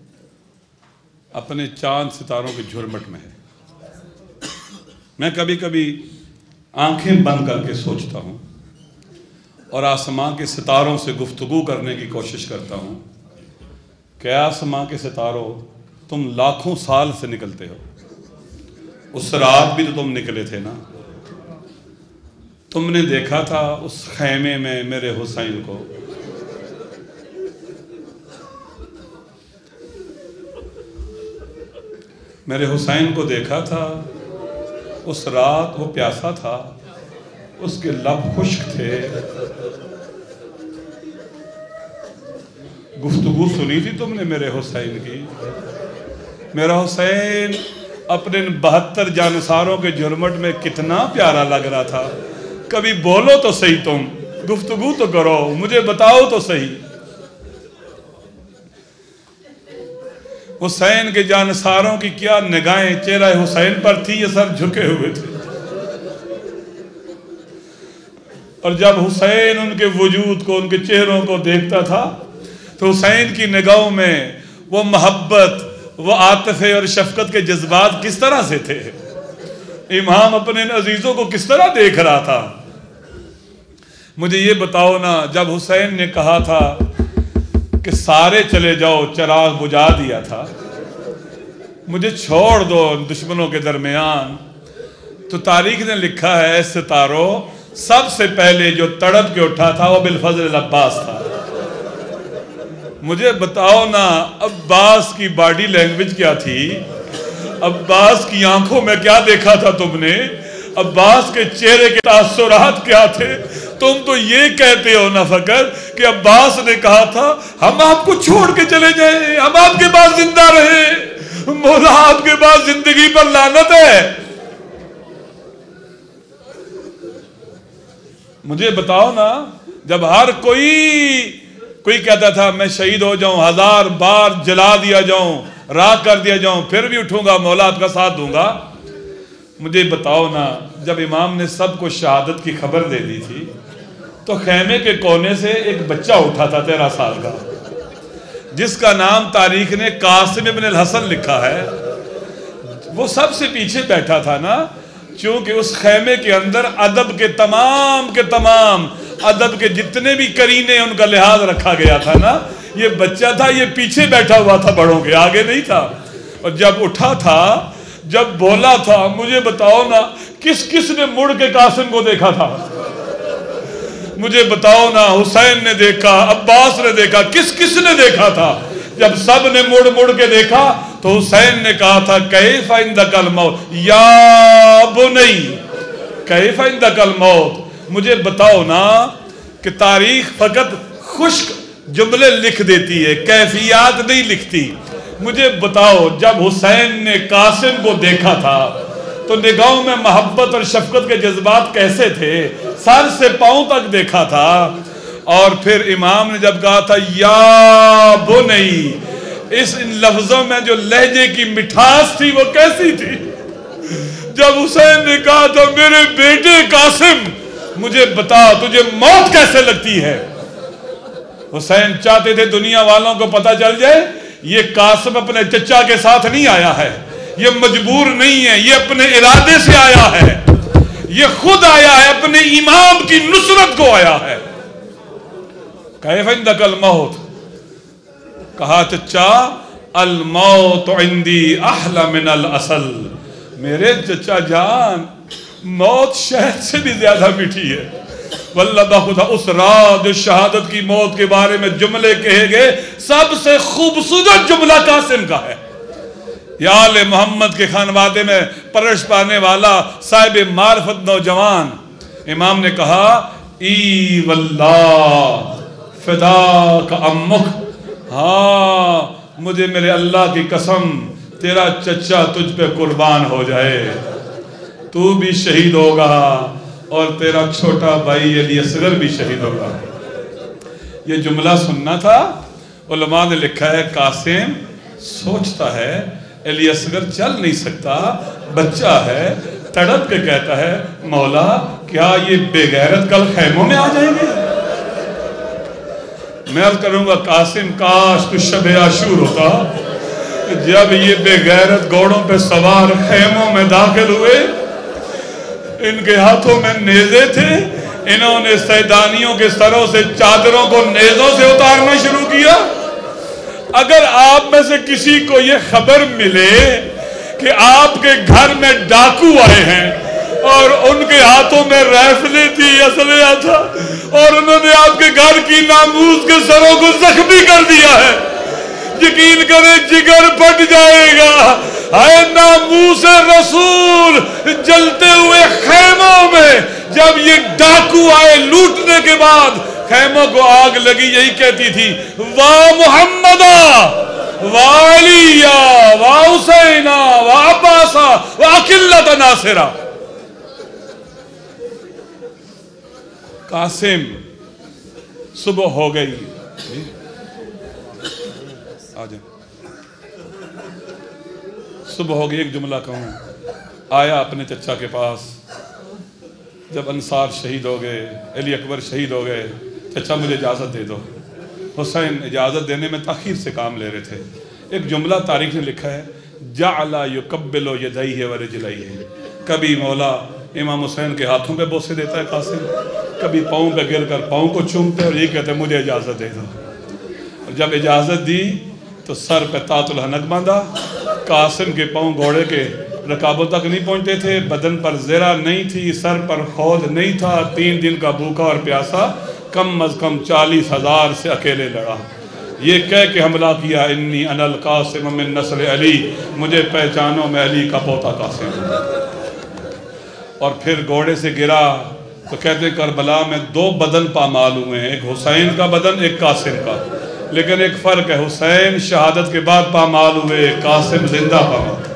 اپنے چاند ستاروں کے جھرمٹ میں ہے۔ میں کبھی کبھی آنکھیں بند کر کے سوچتا ہوں اور آسمان کے ستاروں سے گفتگو کرنے کی کوشش کرتا ہوں کہ آسمان کے ستاروں، تم لاکھوں سال سے نکلتے ہو، اس رات بھی تو تم نکلے تھے نا، تم نے دیکھا تھا اس خیمے میں میرے حسین کو، میرے حسین کو دیکھا تھا، اس رات وہ پیاسا تھا، اس کے لب خشک تھے، گفتگو سنی تھی تم نے میرے حسین کی، میرا حسین اپنے 72 جانثاروں کے جھرمٹ میں کتنا پیارا لگ رہا تھا، کبھی بولو تو صحیح، تم گفتگو تو کرو، مجھے بتاؤ تو صحیح۔ حسین کے جانثاروں کی کیا نگاہیں چہرہ حسین پر تھی، یہ سر جھکے ہوئے تھے، اور جب حسین ان کے وجود کو، ان کے چہروں کو دیکھتا تھا تو حسین کی نگاہوں میں وہ محبت، وہ عاطفے اور شفقت کے جذبات کس طرح سے تھے، امام اپنے عزیزوں کو کس طرح دیکھ رہا تھا۔ مجھے یہ بتاؤ نا، جب حسین نے کہا تھا کہ سارے چلے جاؤ، چراغ بجھا دیا تھا، مجھے چھوڑ دو دشمنوں کے درمیان، تو تاریخ نے لکھا ہے ستاروں، سب سے پہلے جو تڑپ کے اٹھا تھا وہ بالفضل عباس تھا۔ مجھے بتاؤ نا، عباس کی باڈی لینگویج کیا تھی، عباس کی آنکھوں میں کیا دیکھا تھا تم نے، عباس کے چہرے کے تاثرات کیا تھے؟ تم تو یہ کہتے ہو نا فقر کہ عباس نے کہا تھا ہم آپ کو چھوڑ کے چلے جائیں، ہم آپ کے پاس زندہ رہیں، مولا آپ کے پاس زندگی پر لعنت ہے۔ مجھے بتاؤ نا، جب ہر کوئی کہتا تھا میں شہید ہو جاؤں، 1000 بار جلا دیا جاؤں، راکھ کر دیا جاؤں، پھر بھی اٹھوں گا، مولا آپ کا ساتھ دوں گا، مجھے بتاؤ نا، جب امام نے سب کو شہادت کی خبر دے دی تھی تو خیمے کے کونے سے ایک بچہ اٹھا تھا 13 سال کا، جس کا نام تاریخ نے قاسم ابن الحسن لکھا ہے. وہ سب سے پیچھے بیٹھا تھا نا، چونکہ اس خیمے کے اندر ادب کے تمام ادب کے جتنے بھی کرینے ان کا لحاظ رکھا گیا تھا نا. یہ بچہ تھا، یہ پیچھے بیٹھا ہوا تھا، بڑوں کے آگے نہیں تھا. اور جب اٹھا تھا، جب بولا تھا، مجھے بتاؤ نا کس نے مڑ کے قاسم کو دیکھا تھا؟ مجھے بتاؤ نا، حسین نے دیکھا، عباس نے دیکھا، کس نے دیکھا تھا؟ جب سب نے مڑ کے دیکھا تو حسین نے کہا تھا کیف عندک الموت یا بنی، کیف عندک الموت. مجھے بتاؤ نا کہ تاریخ فقط خشک جملے لکھ دیتی ہے، کیفیات نہیں لکھتی. مجھے بتاؤ جب حسین نے قاسم کو دیکھا تھا تو نگاہوں میں محبت اور شفقت کے جذبات کیسے تھے؟ سر سے پاؤں تک دیکھا تھا. اور پھر امام نے جب کہا تھا یا بنی، اس لفظوں میں جو لہجے کی مٹھاس تھی وہ کیسی تھی؟ جب حسین نے کہا تھا میرے بیٹے قاسم مجھے بتا تجھے موت کیسے لگتی ہے، حسین چاہتے تھے دنیا والوں کو پتہ چل جائے یہ قاسم اپنے چچا کے ساتھ نہیں آیا ہے، یہ مجبور نہیں ہے، یہ اپنے ارادے سے آیا ہے، یہ خود آیا ہے، اپنے امام کی نصرت کو آیا ہے. کیف عندک الموت، کہا چچا الموت عندی احلی من العسل، میرے چچا جان موت شہد سے بھی زیادہ میٹھی ہے. واللہ بخدا اس رات جو شہادت کی موت کے بارے میں جملے کہے گئے سب سے خوبصورت جملہ قاسم کا ہے. یا آل محمد کے خانوادے میں پرورش پانے والا صاحب معرفت نوجوان امام نے کہا ای واللہ فداک امک، ہاں مجھے میرے اللہ کی قسم تیرا چچا تجھ پہ قربان ہو جائے، تو بھی شہید ہوگا اور تیرا چھوٹا بھائی علی اصغر بھی شہید ہوگا. یہ جملہ سننا تھا. علماء نے لکھا ہے قاسم سوچتا ہے علی اصغر چل نہیں سکتا، بچہ ہے، تڑپ کے کہتا ہے مولا کیا یہ بے غیرت کل خیموں میں آ جائیں گے؟ میں عرض کروں گا قاسم کاش تو شب عاشور ہوتا، جب یہ بے غیرت گھوڑوں پہ سوار خیموں میں داخل ہوئے، ان کے ہاتھوں میں نیزے تھے، انہوں نے سیدانیوں کے سروں سے چادروں کو نیزوں سے اتارنا شروع کیا. اگر آپ میں سے کسی کو یہ خبر ملے کہ آپ کے گھر میں ڈاکو آئے ہیں اور ان کے ہاتھوں میں رائفلیں تھی، اسلحہ تھا، اور انہوں نے آپ کے گھر کی ناموس کے سروں کو زخمی کر دیا ہے، یقین کرے جگر پھٹ جائے گا. اے ناموس رسول جلتے ہوئے خیموں میں جب یہ ڈاکو آئے لوٹنے کے بعد خیموں کو آگ لگی، یہی کہتی تھی واہ محمدہ واہ علیہ واہ حسینہ واہ عباسہ واہ قلت ناصرہ. قاسم صبح ہو گئی، صبح ہو گئی، ایک جملہ کہوں، آیا اپنے چچا کے پاس. جب انصار شہید ہو گئے، علی اکبر شہید ہو گئے، چچا مجھے اجازت دے دو. حسین اجازت دینے میں تاخیر سے کام لے رہے تھے. ایک جملہ تاریخ نے لکھا ہے جعل یقبل یدیہ ورجلیہ، کبھی مولا امام حسین کے ہاتھوں پہ بوسے دیتا ہے قاسم، کبھی پاؤں پہ گر کر پاؤں کو چومتے اور یہ کہتے ہیں مجھے اجازت دے دو. اور جب اجازت دی تو سر پہ طاعت الحنک باندھا. قاسم کے پاؤں گھوڑے کے رکابوں تک نہیں پہنچتے تھے، بدن پر زرہ نہیں تھی، سر پر خود نہیں تھا. 3 دن کا بھوکا اور پیاسا، کم از کم 40,000 سے اکیلے لڑا. یہ کہہ کے حملہ کیا انی انا القاسم من نسل علی، مجھے پہچانو میں علی کا پوتا قاسم ہوں. اور پھر گھوڑے سے گرا تو کہتے کربلا میں 2 بدن پامال ہوئے ہیں، ایک حسین کا بدن ایک قاسم کا، لیکن ایک فرق ہے، حسین شہادت کے بعد پامال ہوئے، قاسم زندہ پامال.